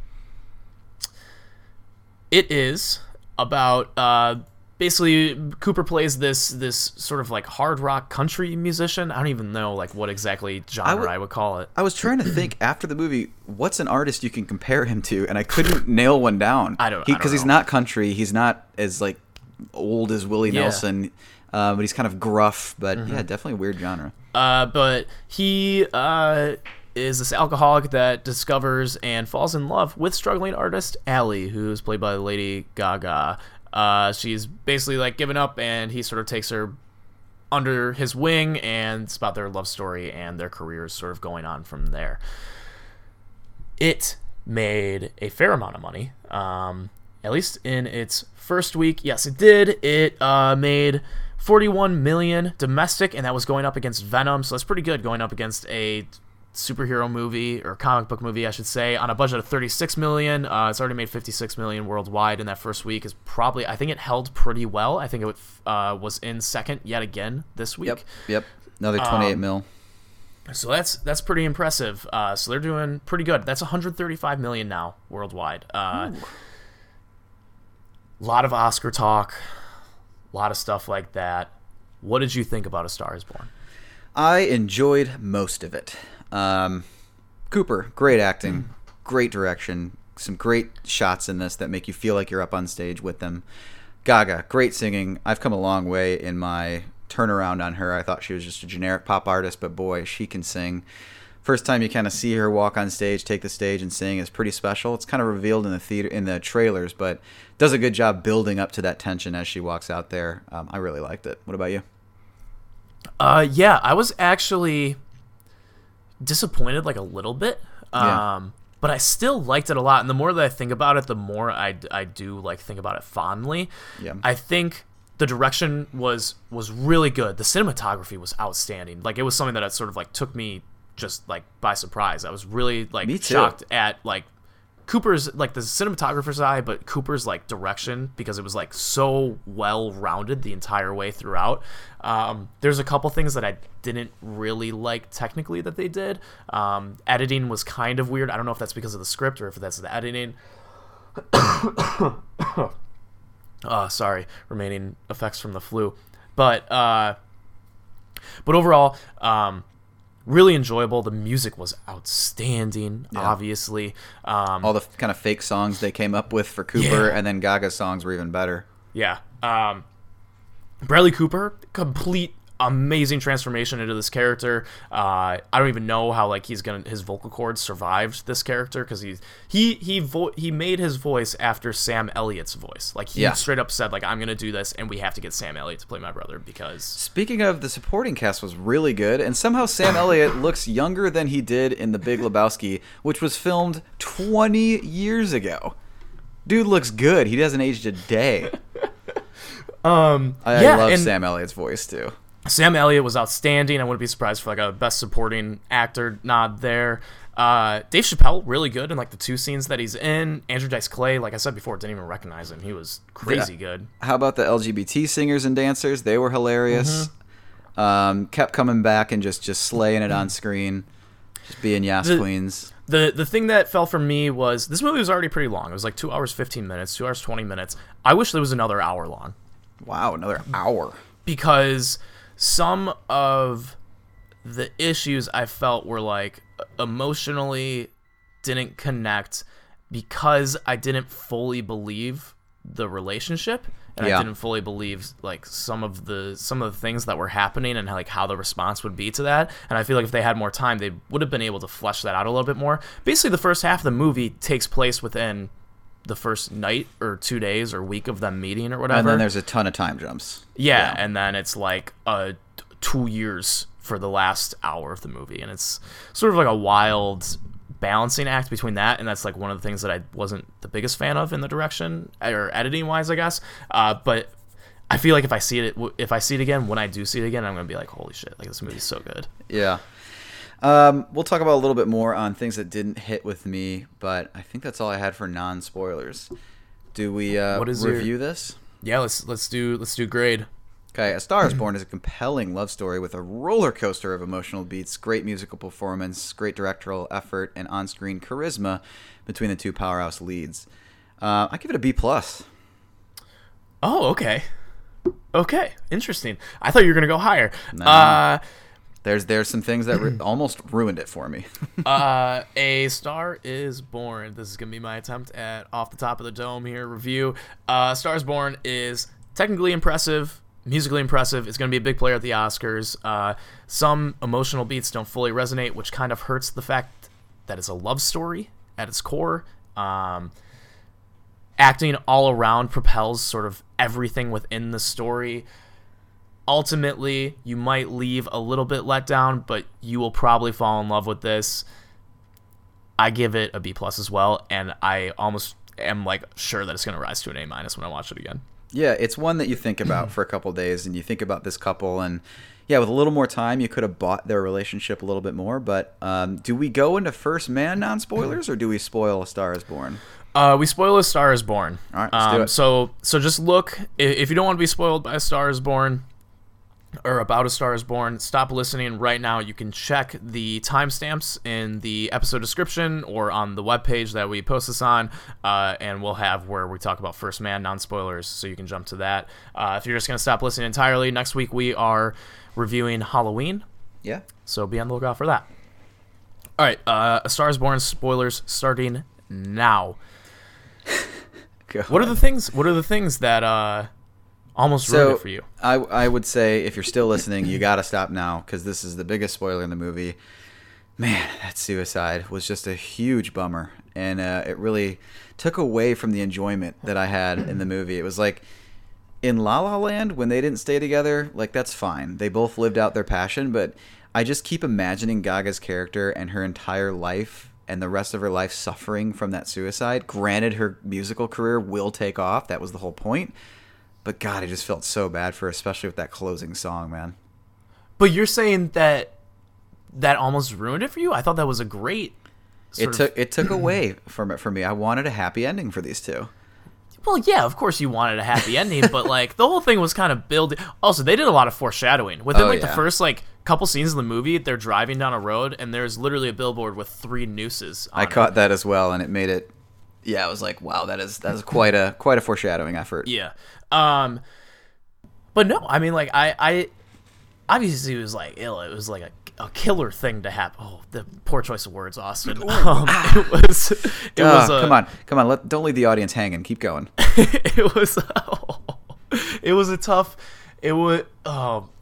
Speaker 1: it is about uh, basically Cooper plays this this sort of like hard rock country musician. I don't even know like what exactly genre I
Speaker 2: would-
Speaker 1: would, I would call it.
Speaker 2: I was trying to think after the movie, what's an artist you can compare him to, and I couldn't nail one down.
Speaker 1: I don't- I don't
Speaker 2: because he's
Speaker 1: know.
Speaker 2: not country. He's not as like old as Willie
Speaker 1: Yeah.
Speaker 2: Nelson, uh, but he's kind of gruff. But
Speaker 1: Mm-hmm.
Speaker 2: yeah, definitely a weird genre.
Speaker 1: Uh, but he uh, is this alcoholic that discovers and falls in love with struggling artist Allie, who's played by Lady Gaga. Uh, she's basically like given up, and he sort of takes her under his wing, and it's about their love story and their careers sort of going on from there. It made a fair amount of money, um, at least in its first week. Yes, it did. It uh, made forty-one million dollars domestic, and that was going up against Venom, so that's pretty good, going up against a superhero movie, or comic book movie, I should say, on a budget of thirty-six million dollars. Uh, it's already made fifty-six million dollars worldwide in that first week. Is probably, I think it held pretty well. I think it uh, was in second yet again this week.
Speaker 2: Yep. Yep. Another twenty-eight
Speaker 1: Um,
Speaker 2: mil.
Speaker 1: So that's that's pretty impressive. Uh, so they're doing pretty good. That's one hundred thirty-five million dollars now worldwide. A uh, lot of Oscar talk, a lot of stuff like that. What did you think about A Star Is Born?
Speaker 2: I enjoyed most of it. Um, Cooper, great acting, great direction, some great shots in this that make you feel like you're up on stage with them. Gaga, great singing. I've come a long way in my turnaround on her. I thought she was just a generic pop artist, but boy, she can sing. First time you kind of see her walk on stage, take the stage, and sing is pretty special. It's kind of revealed in the theater, in the trailers, but does a good job building up to that tension as she walks out there. Um, I really liked it. What about you?
Speaker 1: Uh, yeah, I was actually disappointed like a little bit. Um,
Speaker 2: Yeah.
Speaker 1: but I still liked it a lot. And the more that I think about it, the more I, I do like think about it fondly.
Speaker 2: Yeah.
Speaker 1: I think the direction was was really good. The cinematography was outstanding. Like it was something that it sort of like took me just like by surprise. I was really like
Speaker 2: Me too.
Speaker 1: shocked at like Cooper's like the cinematographer's eye, but Cooper's like direction, because it was like so well rounded the entire way throughout. Um, there's a couple things that I didn't really like technically that they did. Um, editing was kind of weird. I don't know if that's because of the script or if that's the editing. uh, sorry, remaining effects from the flu. But uh, but overall, um, really enjoyable. The music was outstanding,
Speaker 2: Yeah.
Speaker 1: obviously. Um,
Speaker 2: All the f- kind of fake songs they came up with for Cooper,
Speaker 1: Yeah.
Speaker 2: and then Gaga's songs were even better.
Speaker 1: yeah. Um, Bradley Cooper, complete amazing transformation into this character. Uh, I don't even know how like he's gonna his vocal cords survived this character because he he he vo- he made his voice after Sam Elliott's voice. Like he
Speaker 2: Yeah.
Speaker 1: straight up said like I'm gonna do this and we have to get Sam Elliott to play my brother because
Speaker 2: Speaking of, the supporting cast was really good, and somehow Sam Elliott looks younger than he did in The Big Lebowski, which was filmed twenty years ago. Dude looks good. He hasn't aged a day.
Speaker 1: um
Speaker 2: I,
Speaker 1: yeah,
Speaker 2: I love
Speaker 1: and
Speaker 2: Sam Elliott's voice too.
Speaker 1: Sam Elliott was outstanding. I wouldn't be surprised for like a best supporting actor nod there. Uh, Dave Chappelle, really good in like the two scenes that he's in. Andrew Dice Clay, like I said before, didn't even recognize him. He was crazy
Speaker 2: Yeah.
Speaker 1: good.
Speaker 2: How about the L G B T singers and dancers? They were hilarious.
Speaker 1: Mm-hmm.
Speaker 2: Um, kept coming back and just, just slaying it on screen. Just being Yas
Speaker 1: The-
Speaker 2: Queens.
Speaker 1: The the thing that fell for me was this movie was already pretty long. It was like two hours fifteen minutes, two hours twenty minutes. I wish there was another hour long
Speaker 2: Wow, another hour.
Speaker 1: because some of the issues I felt were like emotionally didn't connect because I didn't fully believe the relationship and
Speaker 2: Yeah.
Speaker 1: I didn't fully believe like some of the some of the things that were happening and like how the response would be to that. And I feel like if they had more time, they would have been able to flesh that out a little bit more. Basically, the first half of the movie takes place within the first night or two days or week of them meeting or whatever.
Speaker 2: And then there's a ton of time jumps.
Speaker 1: Yeah, and then it's like uh, t- two years for the last hour of the movie, and it's sort of like a wild balancing act between that, and that's like one of the things that I wasn't the biggest fan of in the direction or editing wise, I guess. Uh, but I feel like if I see it, if I see it again, when I do see it again, I'm gonna be like, holy shit, like this movie's so good.
Speaker 2: Yeah. Um, we'll talk about a little bit more on things that didn't hit with me, but I think that's all I had for non-spoilers. Do we uh,
Speaker 1: What is your-
Speaker 2: review this?
Speaker 1: Yeah, let's let's do let's do grade.
Speaker 2: Okay, A Star is Born is a compelling love story with a roller coaster of emotional beats, great musical performance, great directorial effort, and on-screen charisma between the two powerhouse leads. Uh, I give it a B plus.
Speaker 1: Oh, okay, okay, interesting. I thought you were gonna go higher.
Speaker 2: No.
Speaker 1: Uh,
Speaker 2: There's there's some things that ru- almost ruined it for me.
Speaker 1: uh, A Star is Born. This is gonna be my attempt at off the top of the dome here review. Uh, Star is Born is technically impressive, musically impressive. It's gonna be a big player at the Oscars. Uh, some emotional beats don't fully resonate, which kind of hurts the fact that it's a love story at its core. Um, acting all around propels sort of everything within the story. Ultimately, you might leave a little bit let down, but you will probably fall in love with this. I give it a B plus as well, and I almost am like sure that it's going to rise to an A minus when I watch it again.
Speaker 2: Yeah, it's one that you think about for a couple days, and you think about this couple, and yeah, with a little more time, you could have bought their relationship a little bit more. But um, do we go into First Man non-spoilers, or do we spoil A Star is Born?
Speaker 1: Uh, we spoil A Star is Born.
Speaker 2: All right, let's do
Speaker 1: um,
Speaker 2: it.
Speaker 1: So, so just look. i- If you don't want to be spoiled by A Star is Born or about A Star is Born, stop listening right now. You can check the timestamps in the episode description or on the webpage that we post this on, uh, and we'll have where we talk about First Man non-spoilers, so you can jump to that. Uh, if you're just going to stop listening entirely, next week we are reviewing Halloween,
Speaker 2: Yeah.
Speaker 1: so be on the lookout for that. All right, uh, A Star is Born spoilers starting now.
Speaker 2: Go
Speaker 1: What are
Speaker 2: ahead.
Speaker 1: the things? What are the things that uh, almost ruined
Speaker 2: So
Speaker 1: it for you?
Speaker 2: I I would say if you're still listening, you got to stop now because this is the biggest spoiler in the movie. Man, that suicide was just a huge bummer, and uh, it really took away from the enjoyment that I had in the movie. It was like in La La Land when they didn't stay together, like that's fine. They both lived out their passion, but I just keep imagining Gaga's character and her entire life and the rest of her life suffering from that suicide. Granted, her musical career will take off. That was the whole point. But God, I just felt so bad for her, especially with that closing song, man.
Speaker 1: But you're saying that that almost ruined it for you? I thought that was a great.
Speaker 2: It
Speaker 1: Sort
Speaker 2: took
Speaker 1: of,
Speaker 2: it took away from it for me. I wanted a happy ending for these two.
Speaker 1: well, yeah, of course you wanted a happy ending, but like the whole thing was kind of building. Also, they did a lot of foreshadowing within
Speaker 2: Oh,
Speaker 1: like
Speaker 2: yeah.
Speaker 1: the first like couple scenes of the movie. They're driving down a road and there's literally a billboard with three nooses on
Speaker 2: I
Speaker 1: it.
Speaker 2: caught that as well, and it made it. Yeah, I was like, wow, that is that is quite a quite a foreshadowing effort.
Speaker 1: Yeah. Um but no, I mean like I I obviously it was like ill. It was like a, a killer thing to happen. Oh, the poor choice of words, Austin. Um, it was it
Speaker 2: Ah,
Speaker 1: was a,
Speaker 2: come on, come on, let, don't leave the audience hanging. Keep going.
Speaker 1: it was oh, it was a tough it was oh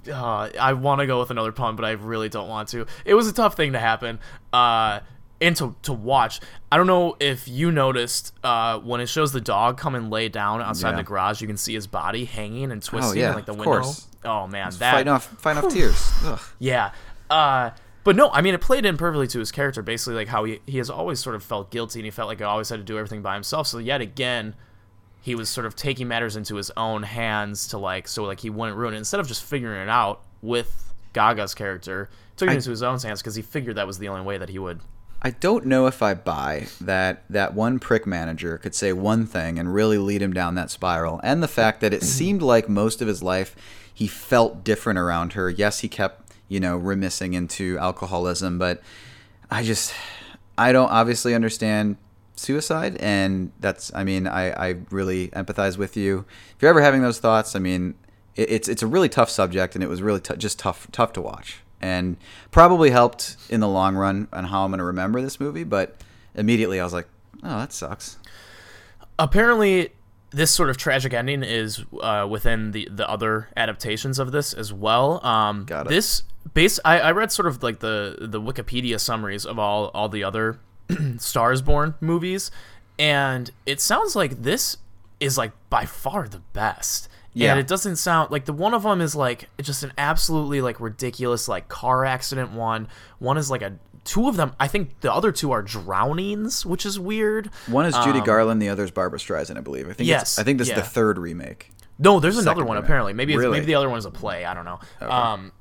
Speaker 1: uh, I want to go with another pun, but I really don't want to. It was a tough thing to happen. Uh, and to to watch. I don't know if you noticed uh, when it shows the dog come and lay down outside
Speaker 2: Yeah.
Speaker 1: the garage, you can see his body hanging and twisting
Speaker 2: Oh, yeah,
Speaker 1: in, like the
Speaker 2: of
Speaker 1: window.
Speaker 2: course.
Speaker 1: Oh man, that
Speaker 2: Fighting off, fighting off tears. Ugh.
Speaker 1: yeah. Uh, but no, I mean, it played in perfectly to his character, basically, like how he, he has always sort of felt guilty and he felt like he always had to do everything by himself. So yet again, he was sort of taking matters into his own hands to like, so like he wouldn't ruin it. Instead of just figuring it out with Gaga's character, took it
Speaker 2: I-
Speaker 1: into his own hands because he figured that was the only way that he would.
Speaker 2: I don't know if I buy that that one prick manager could say one thing and really lead him down that spiral, and the fact that it seemed like most of his life he felt different around her. Yes, he kept, you know, remissing into alcoholism, but I just, I don't obviously understand suicide, and that's, I mean, I, I really empathize with you. If you're ever having those thoughts, I mean, it, it's it's a really tough subject, and it was really t- just tough tough to watch. And probably helped in the long run on how I'm going to remember this movie, but immediately I was like, oh, that sucks.
Speaker 1: Apparently, this sort of tragic ending is uh, within the, the other adaptations of this as well. Um,
Speaker 2: Got it.
Speaker 1: This base, I, I read sort of like the the Wikipedia summaries of all all the other Stars Born movies, and it sounds like this is like by far the best.
Speaker 2: Yeah.
Speaker 1: And it doesn't sound like the one of them is like just an absolutely like ridiculous like car accident one. One is like a two of them. I think the other two are drownings, which is weird.
Speaker 2: One is Judy
Speaker 1: Um,
Speaker 2: Garland, the other is Barbara Streisand, I believe. I think
Speaker 1: Yes,
Speaker 2: it's, I think this
Speaker 1: yeah.
Speaker 2: is the third remake.
Speaker 1: No, there's another
Speaker 2: Second
Speaker 1: one
Speaker 2: remake.
Speaker 1: apparently. Maybe it's,
Speaker 2: Really?
Speaker 1: maybe the other one is a play. I don't know. Um,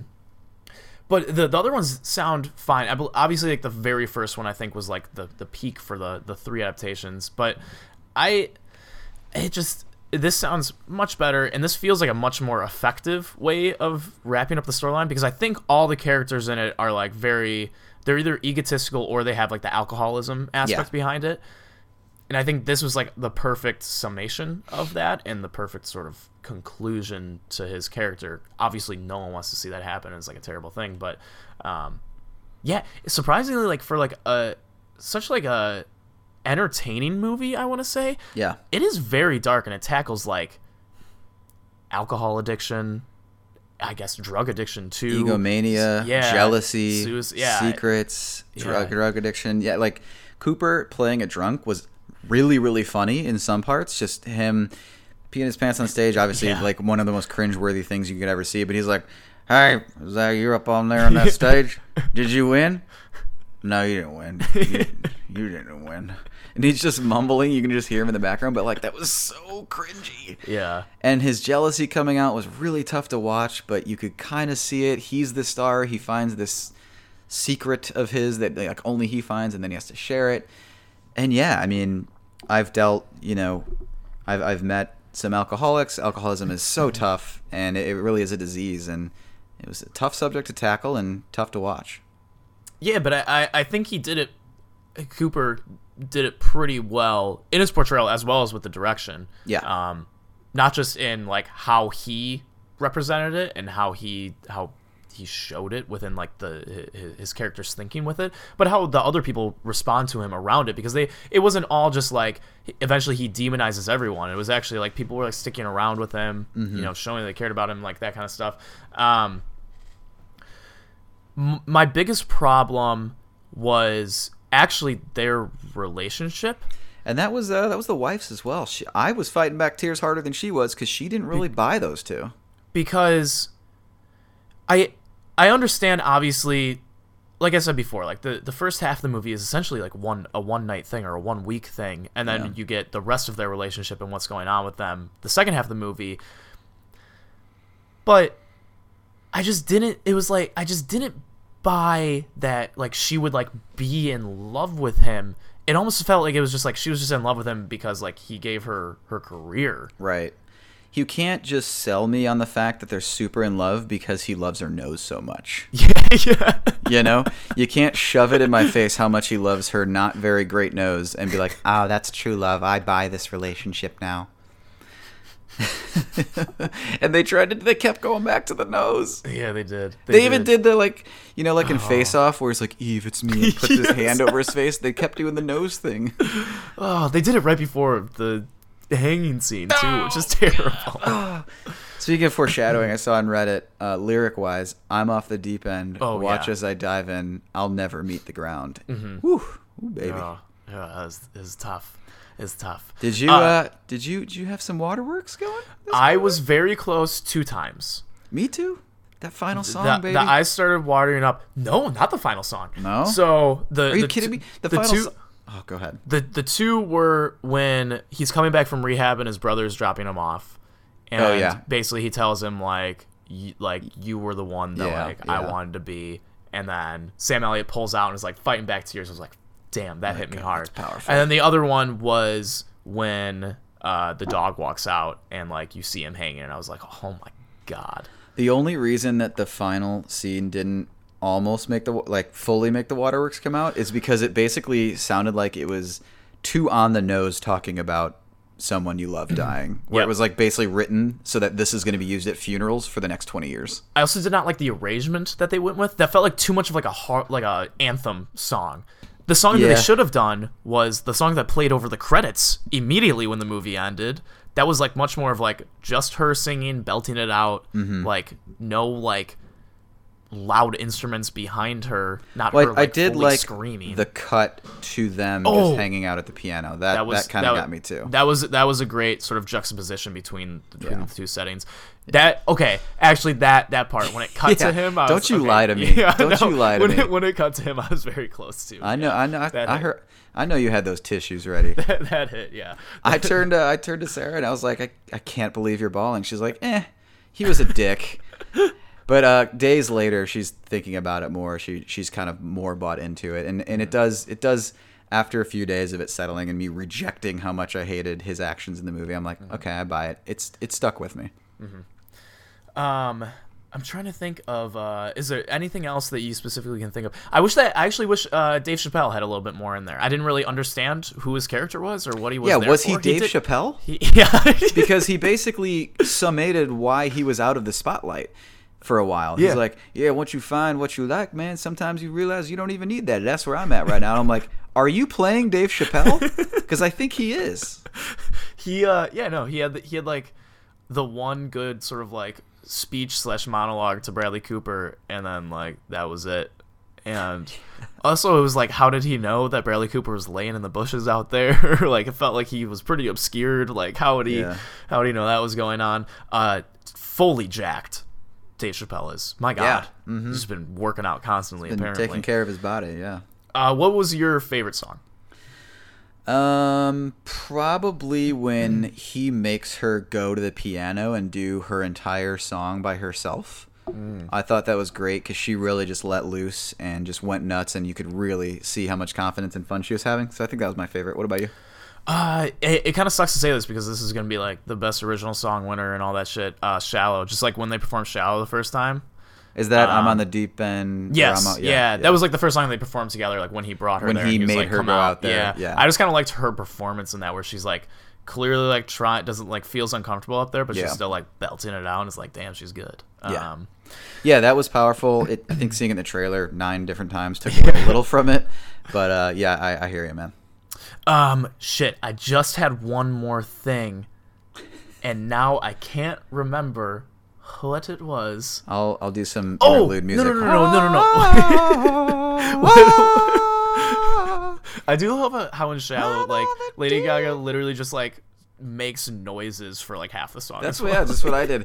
Speaker 1: but the the other ones sound fine. I, bel- obviously, like the very first one, I think was like the the peak for the the three adaptations. But I, it just this sounds much better, and this feels like a much more effective way of wrapping up the storyline because I think all the characters in it are like very. They're either egotistical or they have like the alcoholism aspect
Speaker 2: Yeah.
Speaker 1: behind it. And I think this was like the perfect summation of that and the perfect sort of conclusion to his character. Obviously, no one wants to see that happen. It's like a terrible thing, but um, yeah, surprisingly, like for like a such like a entertaining movie, I want to say,
Speaker 2: Yeah.
Speaker 1: it is very dark and it tackles like alcohol addiction, I guess drug addiction too,
Speaker 2: Egomania,
Speaker 1: yeah,
Speaker 2: jealousy,
Speaker 1: suic- yeah.
Speaker 2: secrets, drug,
Speaker 1: Yeah.
Speaker 2: drug addiction. Yeah, like Cooper playing a drunk was really, really funny in some parts. Just him peeing his pants on stage, obviously
Speaker 1: Yeah.
Speaker 2: like one of the most cringeworthy things you could ever see. But he's like, "Hey, is that you up on there on that stage? Did you win? No, you didn't win. You, you didn't win." And he's just mumbling. You can just hear him in the background. But like that was so cringy.
Speaker 1: Yeah.
Speaker 2: And his jealousy coming out was really tough to watch, but you could kind of see it. He's the star. He finds this secret of his that like only he finds, and then he has to share it. And yeah, I mean, I've dealt, you know, I've I've met some alcoholics. Alcoholism is so tough, and it, it really is a disease, and it was a tough subject to tackle and tough to watch.
Speaker 1: Yeah, but I, I, I think he did it. Cooper did it pretty well in his portrayal as well as with the direction.
Speaker 2: Yeah.
Speaker 1: Um, not just in like how he represented it and how he how he showed it within like the his, his character's thinking with it, but how the other people respond to him around it, because they it wasn't all just like eventually he demonizes everyone. It was actually like people were like sticking around with him,
Speaker 2: Mm-hmm.
Speaker 1: you know, showing they cared about him, like that kind of stuff. Um, m- my biggest problem was actually their relationship.
Speaker 2: And that was uh, that was the wife's as well. She, I was fighting back tears harder than she was because she didn't really buy those two.
Speaker 1: Because I I understand, obviously, like I said before, like the, the first half of the movie is essentially like one a one night thing or a one week thing, and then
Speaker 2: Yeah.
Speaker 1: you get the rest of their relationship and what's going on with them the second half of the movie. But I just didn't it was like I just didn't buy that like she would like be in love with him. It almost felt like it was just like she was just in love with him because like he gave her her career.
Speaker 2: Right. You can't just sell me on the fact that they're super in love because he loves her nose so much.
Speaker 1: Yeah, yeah.
Speaker 2: You know? You can't shove it in my face how much he loves her not very great nose and be like, "Oh, that's true love. I buy this relationship now." And they tried to they kept going back to the nose.
Speaker 1: Yeah, they did.
Speaker 2: They, even did the like, you know, like in
Speaker 1: Oh.
Speaker 2: Face Off where he's like, "Eve, it's me," and puts his
Speaker 1: Yes.
Speaker 2: hand over his face. They kept doing the nose thing.
Speaker 1: Oh, they did it right before the hanging scene too, which is terrible.
Speaker 2: Speaking of foreshadowing, I saw on Reddit, uh, lyric-wise, I'm off the deep end.
Speaker 1: Oh,
Speaker 2: Watch
Speaker 1: yeah.
Speaker 2: as I dive in. I'll never meet the ground.
Speaker 1: Mm-hmm.
Speaker 2: Woo, Ooh, baby.
Speaker 1: Oh, yeah, it's it's tough. It's tough.
Speaker 2: Did you?
Speaker 1: Uh,
Speaker 2: Uh, did you? Did you have some waterworks going? this
Speaker 1: I
Speaker 2: movie?
Speaker 1: was very close two times.
Speaker 2: Me too. That final song,
Speaker 1: The,
Speaker 2: baby.
Speaker 1: the I started watering up. No, not the final song.
Speaker 2: No?
Speaker 1: So the
Speaker 2: Are you
Speaker 1: the
Speaker 2: kidding
Speaker 1: two-
Speaker 2: me? The,
Speaker 1: the
Speaker 2: final.
Speaker 1: two
Speaker 2: so- oh, go ahead.
Speaker 1: the the two were when he's coming back from rehab and his brother's dropping him off. And
Speaker 2: Oh, yeah.
Speaker 1: basically he tells him like y- like you were the one that
Speaker 2: Yeah,
Speaker 1: like I
Speaker 2: yeah.
Speaker 1: wanted to be. And then Sam Elliott pulls out and is like fighting back tears. I was like, damn, that hit me
Speaker 2: God,
Speaker 1: hard.
Speaker 2: that's powerful.
Speaker 1: And then the other one was when uh, the dog walks out and like you see him hanging, and I was like, oh my god.
Speaker 2: The only reason that the final scene didn't almost make the like fully make the waterworks come out is because it basically sounded like it was too on the nose talking about someone you love dying, where
Speaker 1: Yep.
Speaker 2: it was like basically written so that this is going to be used at funerals for the next twenty years.
Speaker 1: I also did not like the arrangement that they went with. That felt like too much of like a hard, like a anthem song. The song that
Speaker 2: Yeah.
Speaker 1: they should have done was the song that played over the credits immediately when the movie ended. That was like much more of like just her singing, belting it out,
Speaker 2: Mm-hmm.
Speaker 1: like no like loud instruments behind her, not
Speaker 2: Well,
Speaker 1: her
Speaker 2: I
Speaker 1: like
Speaker 2: did
Speaker 1: fully
Speaker 2: like
Speaker 1: screaming.
Speaker 2: the cut to them
Speaker 1: Oh!
Speaker 2: just hanging out at the piano. That that,
Speaker 1: was
Speaker 2: kind of
Speaker 1: that-
Speaker 2: got me too.
Speaker 1: That was that was a great sort of juxtaposition between between
Speaker 2: Yeah.
Speaker 1: the two settings. That okay, actually that that part when it cut
Speaker 2: Yeah,
Speaker 1: to him, I
Speaker 2: don't
Speaker 1: was,
Speaker 2: you
Speaker 1: okay,
Speaker 2: lie to me.
Speaker 1: yeah,
Speaker 2: Don't
Speaker 1: no,
Speaker 2: you lie to
Speaker 1: when
Speaker 2: me.
Speaker 1: It, when it cut to him, I was very close to.
Speaker 2: I know,
Speaker 1: yeah.
Speaker 2: I know, I,
Speaker 1: That
Speaker 2: I
Speaker 1: hit.
Speaker 2: heard, I know you had those tissues ready.
Speaker 1: that, that hit, yeah.
Speaker 2: I turned, to, I turned to Sarah and I was like, I, I can't believe you're bawling. She's like, eh, he was a dick. But uh, days later, she's thinking about it more. She she's kind of more bought into it, and and it does it does after a few days of it settling and me rejecting how much I hated his actions in the movie. I'm like, okay, I buy it. It's it stuck with me.
Speaker 1: Um, I'm trying to think of. Uh, is there anything else that you specifically can think of? I wish that I actually wish uh, Dave Chappelle had a little bit more in there. I didn't really understand who his character was or what he was.
Speaker 2: Yeah,
Speaker 1: there
Speaker 2: was he
Speaker 1: for.
Speaker 2: Dave
Speaker 1: did-
Speaker 2: Chappelle?
Speaker 1: He, yeah,
Speaker 2: Because he basically summated why he was out of the spotlight for a while. He's
Speaker 1: Yeah.
Speaker 2: like, yeah, once you find what you like, man, sometimes you realize you don't even need that. That's where I'm at right now. And I'm like, are you playing Dave Chappelle? Because I think he is.
Speaker 1: he uh yeah no he had the, he had like the one good sort of like speech slash monologue to Bradley Cooper, and then like that was it. And also it was like, how did he know that Bradley Cooper was laying in the bushes out there? Like it felt like he was pretty obscured. Like how would he
Speaker 2: Yeah.
Speaker 1: how would he know that was going on? Uh fully jacked Dave Chappelle is. My god.
Speaker 2: Yeah. Mhm.
Speaker 1: He's just been working out constantly,
Speaker 2: Been
Speaker 1: apparently.
Speaker 2: taking care of his body, yeah.
Speaker 1: Uh what was your favorite song?
Speaker 2: Um, probably when he makes her go to the piano and do her entire song by herself. I thought that was great because she really just let loose and just went nuts, and you could really see how much confidence and fun she was having. So I think that was my favorite. What about you?
Speaker 1: Uh, it, it kind of sucks to say this because this is gonna be like the best original song winner and all that shit. Uh, "Shallow," just like when they performed "Shallow" the first time.
Speaker 2: Is that I'm
Speaker 1: Um,
Speaker 2: on the deep end? or
Speaker 1: Yes,
Speaker 2: I'm out-
Speaker 1: yeah, that was like the first song they performed together. Like when he brought her
Speaker 2: When
Speaker 1: there,
Speaker 2: he
Speaker 1: and was
Speaker 2: made
Speaker 1: like,
Speaker 2: her
Speaker 1: "Come
Speaker 2: go out there,
Speaker 1: Yeah,
Speaker 2: yeah.
Speaker 1: I just kind of liked her performance in that, where she's like clearly like trying, doesn't like feels uncomfortable up there, but
Speaker 2: Yeah.
Speaker 1: she's still like belting it out. And it's like, damn, she's good.
Speaker 2: Yeah.
Speaker 1: Um,
Speaker 2: Yeah, that was powerful. It, I think seeing it in the trailer nine different times took away a little from it, but uh, yeah, I, I hear you, man.
Speaker 1: um, shit. I just had one more thing, and now I can't remember what it was.
Speaker 2: I'll I'll do some
Speaker 1: Oh,
Speaker 2: interlude
Speaker 1: no,
Speaker 2: music.
Speaker 1: no, no, no, no, no, no. I do love uh, how in "Shallow," like Lady Gaga literally just like makes noises for like half the song.
Speaker 2: That's
Speaker 1: as
Speaker 2: what,
Speaker 1: well.
Speaker 2: yeah, that's what I did.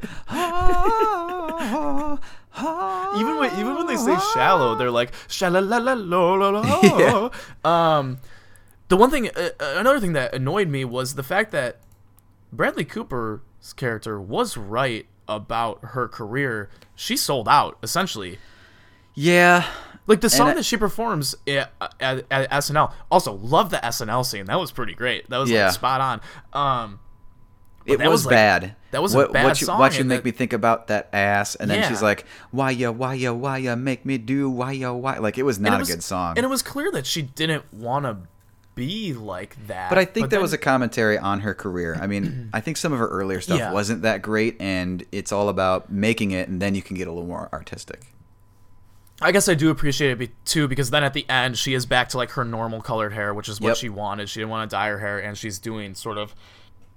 Speaker 1: even when even when they say "shallow," they're like "shallow la la lo lo lo."
Speaker 2: Yeah.
Speaker 1: Um, the one thing, uh, another thing that annoyed me was the fact that Bradley Cooper's character was right about her career. She sold out essentially.
Speaker 2: Yeah,
Speaker 1: Like the song
Speaker 2: I-
Speaker 1: that she performs at, at, at S N L. Also, love the S N L scene. That was pretty great. That was
Speaker 2: Yeah.
Speaker 1: like spot on. Um, but
Speaker 2: it
Speaker 1: that
Speaker 2: was,
Speaker 1: was, like-
Speaker 2: bad.
Speaker 1: that was a
Speaker 2: what,
Speaker 1: bad
Speaker 2: what you,
Speaker 1: song,
Speaker 2: Watch you
Speaker 1: and
Speaker 2: make
Speaker 1: that-
Speaker 2: me think about that ass, and then
Speaker 1: Yeah.
Speaker 2: she's like, "Why ya, why ya, why ya, make me do, why ya, why?" Like it was
Speaker 1: and
Speaker 2: not
Speaker 1: it was-
Speaker 2: a good song.
Speaker 1: And it was clear that she didn't want to be like that.
Speaker 2: But I think that
Speaker 1: then-
Speaker 2: was a commentary on her career. I mean, I think some of her earlier stuff
Speaker 1: Yeah.
Speaker 2: wasn't that great, and it's all about making it, and then you can get a little more artistic.
Speaker 1: I guess I do appreciate it be- too, because then at the end she is back to like her normal colored hair, which is what
Speaker 2: Yep.
Speaker 1: she wanted. She didn't want to dye her hair, and she's doing sort of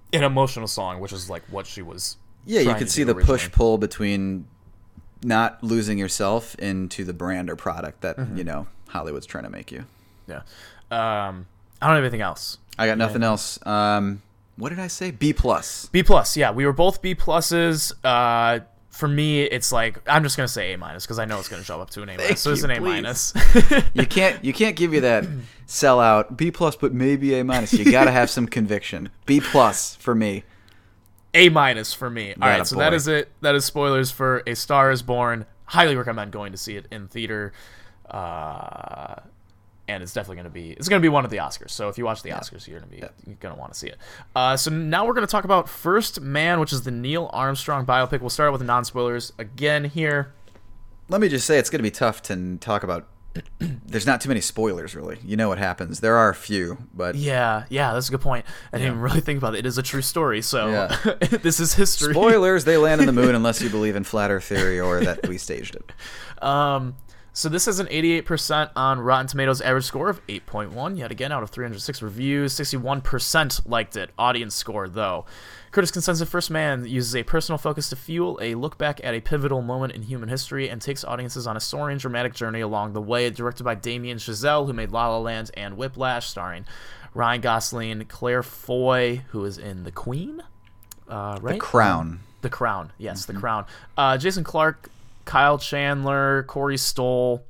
Speaker 1: an emotional song, which is like what she was.
Speaker 2: Yeah, you
Speaker 1: trying
Speaker 2: could
Speaker 1: to
Speaker 2: see
Speaker 1: do
Speaker 2: the
Speaker 1: originally.
Speaker 2: push pull between not losing yourself into the brand or product that
Speaker 1: Mm-hmm.
Speaker 2: you know Hollywood's trying to make you.
Speaker 1: Yeah. Um, I don't have anything else.
Speaker 2: I got nothing else. Um, what did I say? B plus.
Speaker 1: B plus. Yeah, we were both B pluses. Uh, for me, it's like I'm just gonna say A minus because I know it's gonna jump up to an A minus. So it's
Speaker 2: you,
Speaker 1: an A
Speaker 2: please.
Speaker 1: minus.
Speaker 2: You can't you can't give you that sellout B plus, but maybe A minus. You got to have some conviction. B plus for me.
Speaker 1: A minus for me. All right,
Speaker 2: Atta
Speaker 1: so
Speaker 2: boy.
Speaker 1: that is it. That is spoilers for A Star Is Born. Highly recommend going to see it in theater. Uh, and it's definitely going to be it's going to be one of the Oscars. So if you watch the Oscars, you're going to be you're going to want to see it. Uh, so now we're going to talk about First Man, which is the Neil Armstrong biopic. We'll start with the non-spoilers again here.
Speaker 2: Let me just say it's going to be tough to talk about. There's not too many spoilers, really. You know what happens. There are a few, but
Speaker 1: Yeah, yeah, that's a good point. I didn't
Speaker 2: Yeah.
Speaker 1: even really think about it. It is a true story, so
Speaker 2: Yeah.
Speaker 1: this is history.
Speaker 2: spoilers, they land on the moon unless you believe in flat earth theory or that we staged it.
Speaker 1: Um, so this has an eighty-eight percent on Rotten Tomatoes, average score of eight point one. Yet again, out of three hundred six reviews, sixty-one percent liked it. Audience score, though. Critics' consensus, First Man uses a personal focus to fuel a look back at a pivotal moment in human history and takes audiences on a soaring, dramatic journey along the way. Directed by Damien Chazelle, who made La La Land and Whiplash, starring Ryan Gosling, Claire Foy, who is in The Queen, uh, right?
Speaker 2: The Crown.
Speaker 1: The Crown, yes, The Crown. Uh, Jason Clarke, Kyle Chandler, Corey Stoll.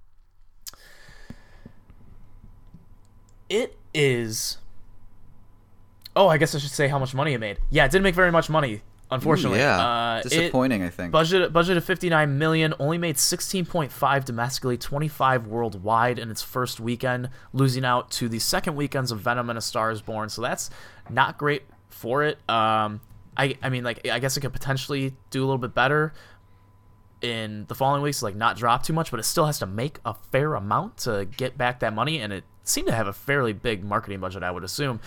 Speaker 1: It is. Oh, I guess I should say how much money it made. Yeah, it didn't make very much money, unfortunately.
Speaker 2: Ooh, yeah,
Speaker 1: uh, it-
Speaker 2: disappointing. I think.
Speaker 1: Budget budget of fifty-nine million dollars, only made sixteen point five domestically, twenty-five worldwide in its first weekend, losing out to the second weekends of Venom and A Star Is Born. So that's not great for it. Um, I I mean, like I guess it could potentially do a little bit better in the following weeks, like not drop too much, but it still has to make a fair amount to get back that money, and it seemed to have a fairly big marketing budget, I would assume.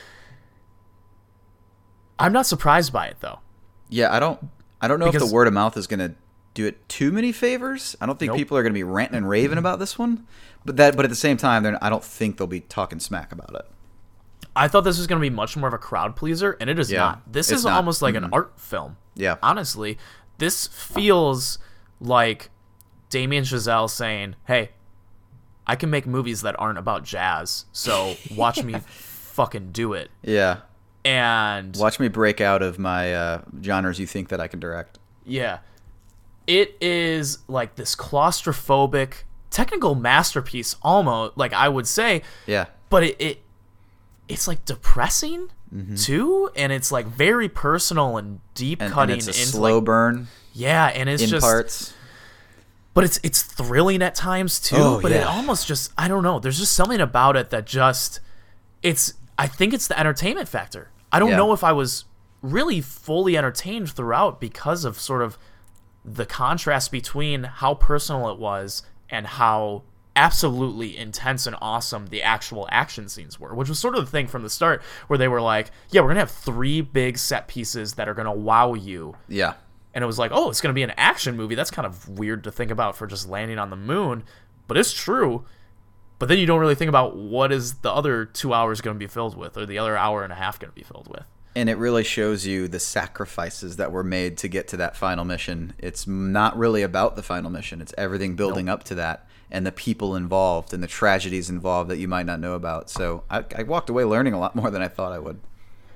Speaker 1: I'm not surprised by it though.
Speaker 2: Yeah, I don't. I don't know if
Speaker 1: Because-
Speaker 2: the word of mouth is going to do it too many favors. I don't think
Speaker 1: Nope.
Speaker 2: people are going to be ranting and raving about this one. But that. But at the same time, they're, I don't think they'll be talking smack about it.
Speaker 1: I thought this was going to be much more of a crowd pleaser, and it is
Speaker 2: Yeah,
Speaker 1: not. This
Speaker 2: it's
Speaker 1: is
Speaker 2: not.
Speaker 1: almost like
Speaker 2: Mm-mm.
Speaker 1: an art film.
Speaker 2: Yeah.
Speaker 1: Honestly, this feels like Damien Chazelle saying, "Hey, I can make movies that aren't about jazz, so watch me fucking do it."
Speaker 2: Yeah.
Speaker 1: And
Speaker 2: Watch me break out of my uh, genres you think that I can direct.
Speaker 1: yeah, it is like this claustrophobic, technical masterpiece, almost like I would say.
Speaker 2: Yeah.
Speaker 1: But it, it it's like depressing too, and it's like very personal and deep
Speaker 2: And,
Speaker 1: cutting
Speaker 2: and it's a
Speaker 1: into
Speaker 2: slow
Speaker 1: like,
Speaker 2: burn
Speaker 1: yeah, and it's
Speaker 2: in
Speaker 1: just
Speaker 2: parts.
Speaker 1: but it's it's thrilling at times too.
Speaker 2: Oh,
Speaker 1: but it
Speaker 2: yeah.
Speaker 1: almost just I don't know. There's just something about it that just it's I think it's the entertainment factor. I don't
Speaker 2: Yeah.
Speaker 1: know if I was really fully entertained throughout because of sort of the contrast between how personal it was and how absolutely intense and awesome the actual action scenes were, which was sort of the thing from the start where they were like, yeah, we're going to have three big set pieces that are going to wow you.
Speaker 2: Yeah.
Speaker 1: And it was like, oh, it's going to be an action movie. That's kind of weird to think about for just landing on the moon, but it's true. But then you don't really think about what is the other two hours going to be filled with, or the other hour and a half going to be filled with.
Speaker 2: And it really shows you the sacrifices that were made to get to that final mission. It's not really about the final mission. It's everything building up to that, and the people involved and the tragedies involved that you might not know about. So I, I walked away learning a lot more than I thought I would.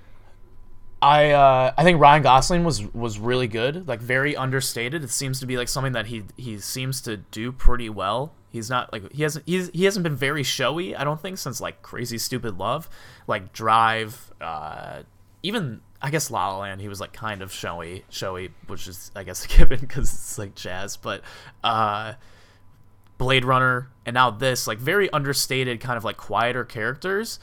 Speaker 1: I uh, I think Ryan Gosling was was really good, like very understated. It seems to be like something that he he seems to do pretty well. He's not like he hasn't he's, he hasn't been very showy, I don't think, since like Crazy Stupid Love, like Drive, uh, even I guess La La Land. He was like kind of showy, showy, which is I guess a given because it's like jazz. But uh, Blade Runner and now this, like very understated, kind of like quieter characters.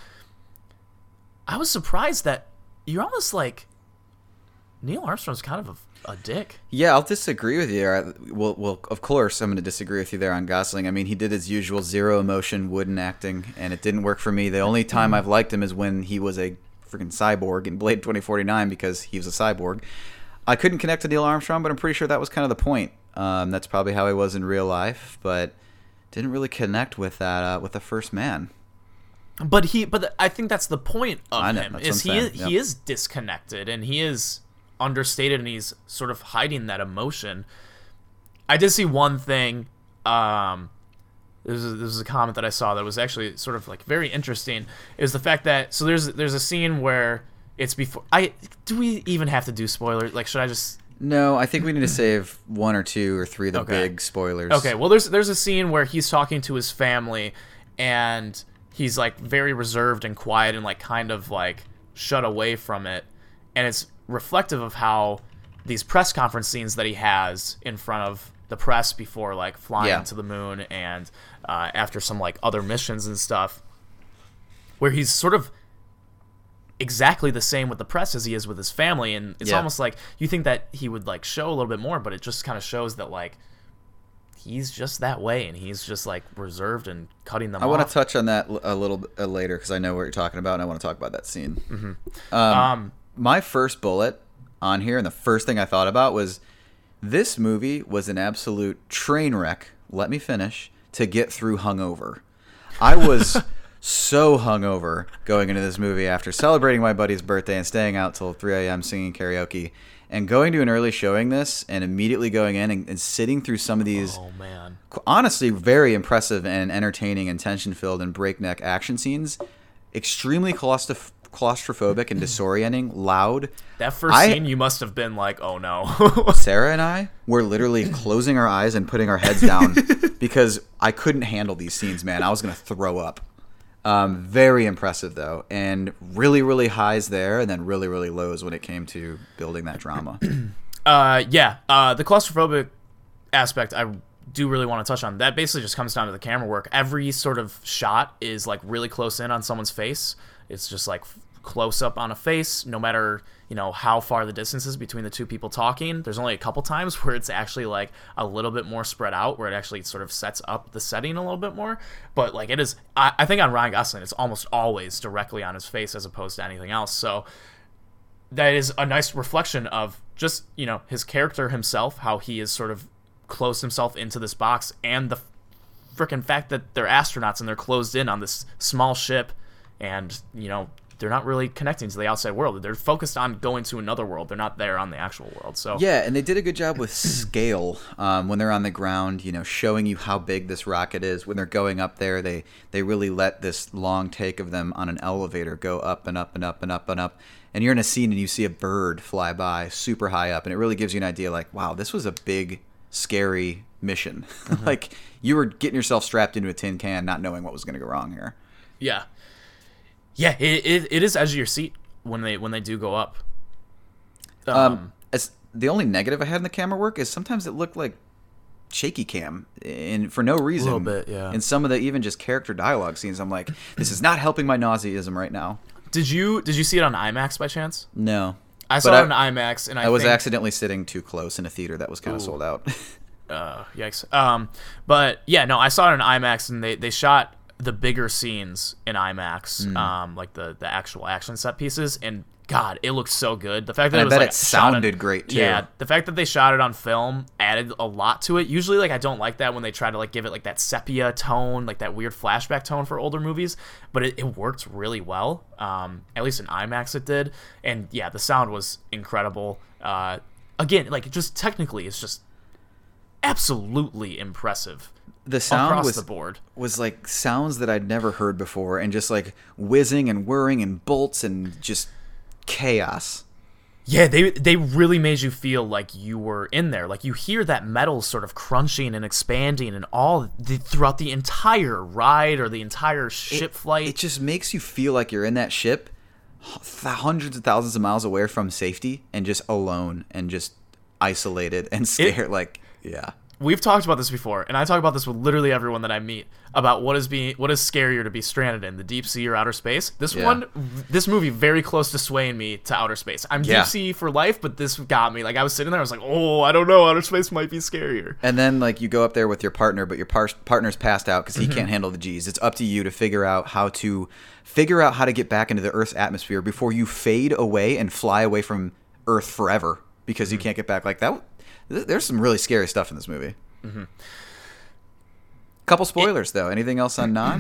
Speaker 1: I was surprised that. You're almost like Neil Armstrong's kind of a, a dick.
Speaker 2: Yeah, I'll disagree with you. I, well, well, of course, I'm going to disagree with you there on Gosling. I mean, he did his usual zero emotion wooden acting, and it didn't work for me. The only time I've liked him is when he was a freaking cyborg in Blade twenty forty-nine because he was a cyborg. I couldn't connect to Neil Armstrong, but I'm pretty sure that was kind of the point. Um, that's probably how he was in real life, but didn't really connect with that uh, with the First Man.
Speaker 1: But he, but I think that's the point of
Speaker 2: I know,
Speaker 1: him
Speaker 2: that's
Speaker 1: is
Speaker 2: what
Speaker 1: he
Speaker 2: I'm
Speaker 1: is,
Speaker 2: saying, yep.
Speaker 1: he is disconnected and he is understated and he's sort of hiding that emotion. I did see one thing. Um, this is this is a comment that I saw that was actually sort of like very interesting. Is the fact that so there's there's a scene where it's before I do we even have to do spoilers? Like, should I just?
Speaker 2: No, I think we need to save one or two or three of the
Speaker 1: Okay.
Speaker 2: big spoilers.
Speaker 1: Okay, well, there's there's a scene where he's talking to his family, and he's like very reserved and quiet and like kind of like shut away from it, and it's reflective of how these press conference scenes that he has in front of the press before like flying
Speaker 2: Yeah.
Speaker 1: to the moon and uh, after some like other missions and stuff, where he's sort of exactly the same with the press as he is with his family, and it's
Speaker 2: Yeah.
Speaker 1: almost like you think that he would like show a little bit more, but it just kind of shows that like he's just that way and he's just like reserved and cutting them
Speaker 2: I
Speaker 1: off.
Speaker 2: want to touch on that l- a little bit uh, later because I know what you're talking about and I want to talk about that scene.
Speaker 1: Mm-hmm.
Speaker 2: Um,
Speaker 1: um
Speaker 2: my first bullet on here and the first thing I thought about was this movie was an absolute train wreck. Let me finish to get through hungover. I was so hungover going into this movie after celebrating my buddy's birthday and staying out till three a.m. singing karaoke and going to an early showing this and immediately going in and, and sitting through some of these
Speaker 1: oh man
Speaker 2: honestly very impressive and entertaining and tension-filled and breakneck action scenes. Extremely claustroph- claustrophobic and disorienting, loud.
Speaker 1: that first
Speaker 2: I-
Speaker 1: scene you must have been like, oh no.
Speaker 2: Sarah and I were literally closing our eyes and putting our heads down because I couldn't handle these scenes, man. I was going to throw up. Um, very impressive, though, and really, really highs there, and then really, really lows when it came to building that drama.
Speaker 1: Uh, yeah, uh, the claustrophobic aspect I do really want to touch on. That basically just comes down to the camera work. Every sort of shot is like really close in on someone's face. It's just like close up on a face, no matter, you know, how far the distance is between the two people talking. There's only a couple times where it's actually like a little bit more spread out, where it actually sort of sets up the setting a little bit more. But like it is, I, I think on Ryan Gosling, it's almost always directly on his face as opposed to anything else. So that is a nice reflection of just, you know, his character himself, how he is sort of closed himself into this box, and the freaking fact that they're astronauts and they're closed in on this small ship, and, you know, they're not really connecting to the outside world. They're focused on going to another world. They're not there on the actual world. So
Speaker 2: Yeah, and they did a good job with scale um, when they're on the ground, you know, showing you how big this rocket is. When they're going up there, they, they really let this long take of them on an elevator go up and up and up and up and up. And you're in a scene and you see a bird fly by super high up, and it really gives you an idea like, wow, this was a big, scary mission. Mm-hmm. Like, you were getting yourself strapped into a tin can not knowing what was going to go wrong here.
Speaker 1: Yeah. Yeah, it, it it is edge of your seat when they when they do go up. Um,
Speaker 2: Um, as the only negative I had in the camera work is sometimes it looked like shaky cam, and for no reason.
Speaker 1: A little bit, yeah.
Speaker 2: In some of the even just character dialogue scenes, I'm like, this is not helping my nauseism right now.
Speaker 1: did you did you see it on IMAX by chance?
Speaker 2: No,
Speaker 1: I saw
Speaker 2: But
Speaker 1: it on IMAX, and I,
Speaker 2: I was
Speaker 1: think,
Speaker 2: accidentally sitting too close in a theater that was kind of
Speaker 1: Ooh.
Speaker 2: sold out.
Speaker 1: Uh, yikes. Um, but yeah, no, I saw it on IMAX, and they, they shot the bigger scenes in IMAX,
Speaker 2: Mm.
Speaker 1: um, like the, the actual action set pieces, and God, it looked so good. The fact that
Speaker 2: And I
Speaker 1: it was
Speaker 2: bet
Speaker 1: like
Speaker 2: it
Speaker 1: shot on-
Speaker 2: sounded great, too.
Speaker 1: Yeah, the fact that they shot it on film added a lot to it. Usually, like I don't like that when they try to like give it like that sepia tone, like that weird flashback tone for older movies. But it, it worked really well. Um, at least in IMAX it did, and yeah, the sound was incredible. Uh, again, like just technically, it's just absolutely impressive.
Speaker 2: The sound
Speaker 1: across
Speaker 2: was
Speaker 1: the board.
Speaker 2: was like sounds that I'd never heard before, and just like whizzing and whirring and bolts and just chaos.
Speaker 1: Yeah, they they really made you feel like you were in there. Like you hear that metal sort of crunching and expanding and all the, throughout the entire ride or the entire ship
Speaker 2: it,
Speaker 1: flight.
Speaker 2: It just makes you feel like you're in that ship h- hundreds of thousands of miles away from safety and just alone and just isolated and scared. like, yeah.
Speaker 1: We've talked about this before, and I talk about this with literally everyone that I meet about what is being what is scarier to be stranded in, the deep sea or outer space. This
Speaker 2: Yeah.
Speaker 1: one, this movie, very close to swaying me to outer space. I'm
Speaker 2: Yeah.
Speaker 1: deep sea for life, but this got me. Like I was sitting there, I was like, oh, I don't know, outer space might be scarier.
Speaker 2: And then like you go up there with your partner, but your par- partner's passed out because he can't handle the G's. It's up to you to figure out how to figure out how to get back into the Earth's atmosphere before you fade away and fly away from Earth forever because you can't get back. Like that. th- There's some really scary stuff in this movie.
Speaker 1: Mm-hmm.
Speaker 2: Couple spoilers though. Anything else on Non?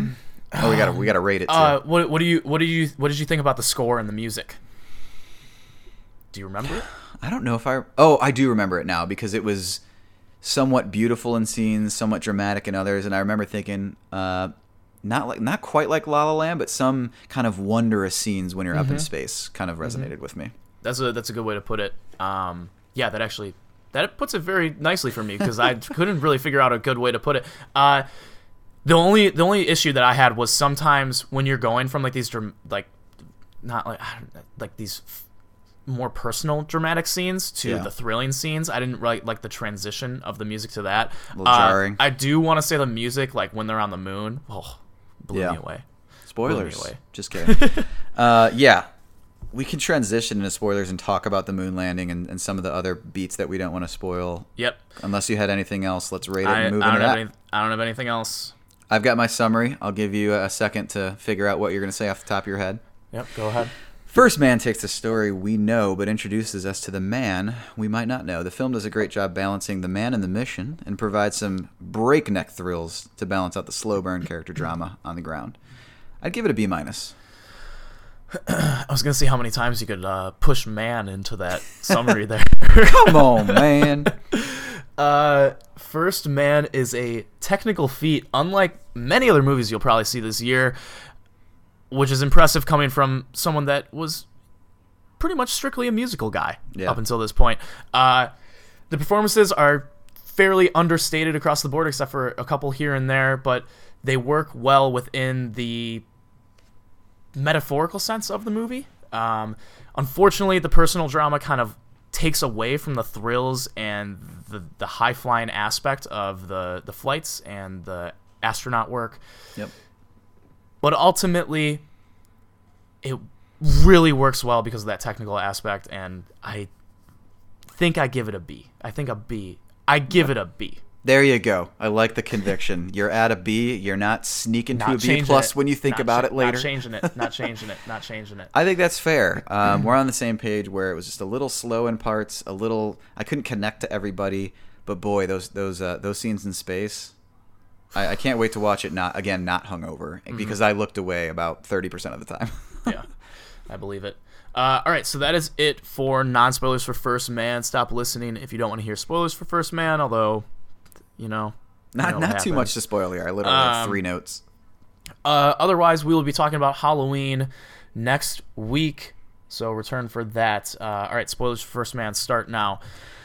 Speaker 2: Oh, we gotta we gotta rate it too.
Speaker 1: Uh, what what do you what do you what did you think about the score and the music? Do you remember it?
Speaker 2: I don't know if I. Oh, I do remember it now because it was somewhat beautiful in scenes, somewhat dramatic in others, and I remember thinking, uh, not like not quite like La La Land, but some kind of wondrous scenes when you're
Speaker 1: Mm-hmm.
Speaker 2: up in space kind of resonated mm-hmm. with me.
Speaker 1: That's a that's a good way to put it. Um, yeah, that actually that puts it very nicely for me because I couldn't really figure out a good way to put it. Uh, the only the only issue that I had was sometimes when you're going from like these dram- like not like like these f- more personal dramatic scenes to
Speaker 2: Yeah.
Speaker 1: the thrilling scenes, I didn't really like the transition of the music to that.
Speaker 2: A little
Speaker 1: uh,
Speaker 2: jarring.
Speaker 1: I do want to say the music, like when they're on the moon, oh, blew
Speaker 2: Yeah.
Speaker 1: me away.
Speaker 2: Spoilers.
Speaker 1: Blew me away.
Speaker 2: Just kidding. uh, yeah. We can transition into spoilers and talk about the moon landing and, and some of the other beats that we don't want to spoil.
Speaker 1: Yep.
Speaker 2: Unless you had anything else, let's rate it
Speaker 1: I,
Speaker 2: and move
Speaker 1: I don't
Speaker 2: into
Speaker 1: have
Speaker 2: that.
Speaker 1: any, I don't have anything else.
Speaker 2: I've got my summary. I'll give you a second to figure out what you're going to say off the top of your head.
Speaker 1: Yep. Go ahead.
Speaker 2: First Man takes a story we know but introduces us to the man we might not know. The film does a great job balancing the man and the mission and provides some breakneck thrills to balance out the slow burn character drama on the ground. I'd give it a B minus.
Speaker 1: I was gonna see how many times you could uh, push man into that summary there.
Speaker 2: Come on, man.
Speaker 1: Uh, First Man is a technical feat, unlike many other movies you'll probably see this year, which is impressive coming from someone that was pretty much strictly a musical guy
Speaker 2: Yeah.
Speaker 1: up until this point. Uh, the performances are fairly understated across the board, except for a couple here and there, but they work well within the metaphorical sense of the movie. Um, unfortunately, the personal drama kind of takes away from the thrills and the, the high-flying aspect of the, the flights and the astronaut work.
Speaker 2: Yep.
Speaker 1: But ultimately, it really works well because of that technical aspect, and I think I give it a B. I think a B. I give it a B.
Speaker 2: There you go. I like the conviction. You're at a B. You're not sneaking
Speaker 1: Not
Speaker 2: to a B
Speaker 1: changing
Speaker 2: plus
Speaker 1: it.
Speaker 2: when you think
Speaker 1: Not
Speaker 2: about
Speaker 1: cha-
Speaker 2: it later.
Speaker 1: Not changing it. Not changing it. Not changing it.
Speaker 2: I think that's fair. Um, we're on the same page where it was just a little slow in parts, a little. I couldn't connect to everybody, but boy, those those uh, those scenes in space, I, I can't wait to watch it. Not again, not hungover because I looked away about thirty percent of the time.
Speaker 1: Yeah, I believe it. Uh, all right, so that is it for non-spoilers for First Man. Stop listening if you don't want to hear spoilers for First Man, although, you know. you
Speaker 2: not
Speaker 1: know
Speaker 2: not
Speaker 1: what
Speaker 2: too
Speaker 1: happens.
Speaker 2: much to spoil here. I literally have
Speaker 1: Um,
Speaker 2: three notes.
Speaker 1: Uh, otherwise, we will be talking about Halloween next week, so return for that. Uh, all right, spoilers for First Man start now.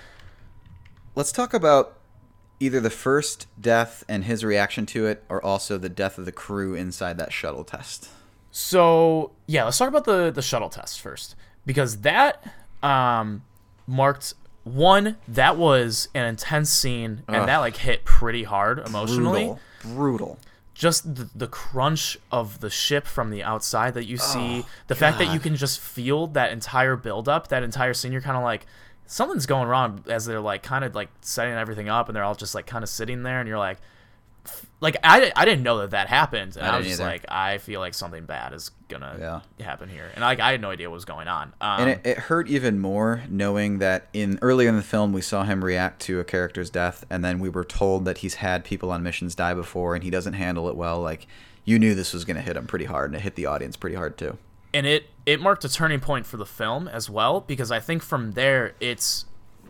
Speaker 2: Let's talk about either the first death and his reaction to it, or also the death of the crew inside that shuttle test.
Speaker 1: So, yeah, let's talk about the, the shuttle test first, because that um, marked, one, that was an intense scene, and
Speaker 2: Ugh.
Speaker 1: that, like, hit pretty hard emotionally.
Speaker 2: Brutal. Brutal.
Speaker 1: Just the, the crunch of the ship from the outside that you see,
Speaker 2: Oh,
Speaker 1: the fact that you
Speaker 2: God.
Speaker 1: can just feel that entire buildup, that entire scene, you're kind of like, something's going wrong as they're, like, kind of, like, setting everything up, and they're all just, like, kind of sitting there, and you're like, like, I, I didn't know that that happened, and
Speaker 2: I
Speaker 1: I, was
Speaker 2: didn't
Speaker 1: just
Speaker 2: either.
Speaker 1: like, I feel like something bad is gonna
Speaker 2: Yeah.
Speaker 1: happen here, and like I had no idea what was going on. Um,
Speaker 2: And it, it hurt even more knowing that in earlier in the film we saw him react to a character's death, and then we were told that he's had people on missions die before, and he doesn't handle it well. Like, you knew this was going to hit him pretty hard, and it hit the audience pretty hard too.
Speaker 1: and it it marked a turning point for the film as well, because I think from there it's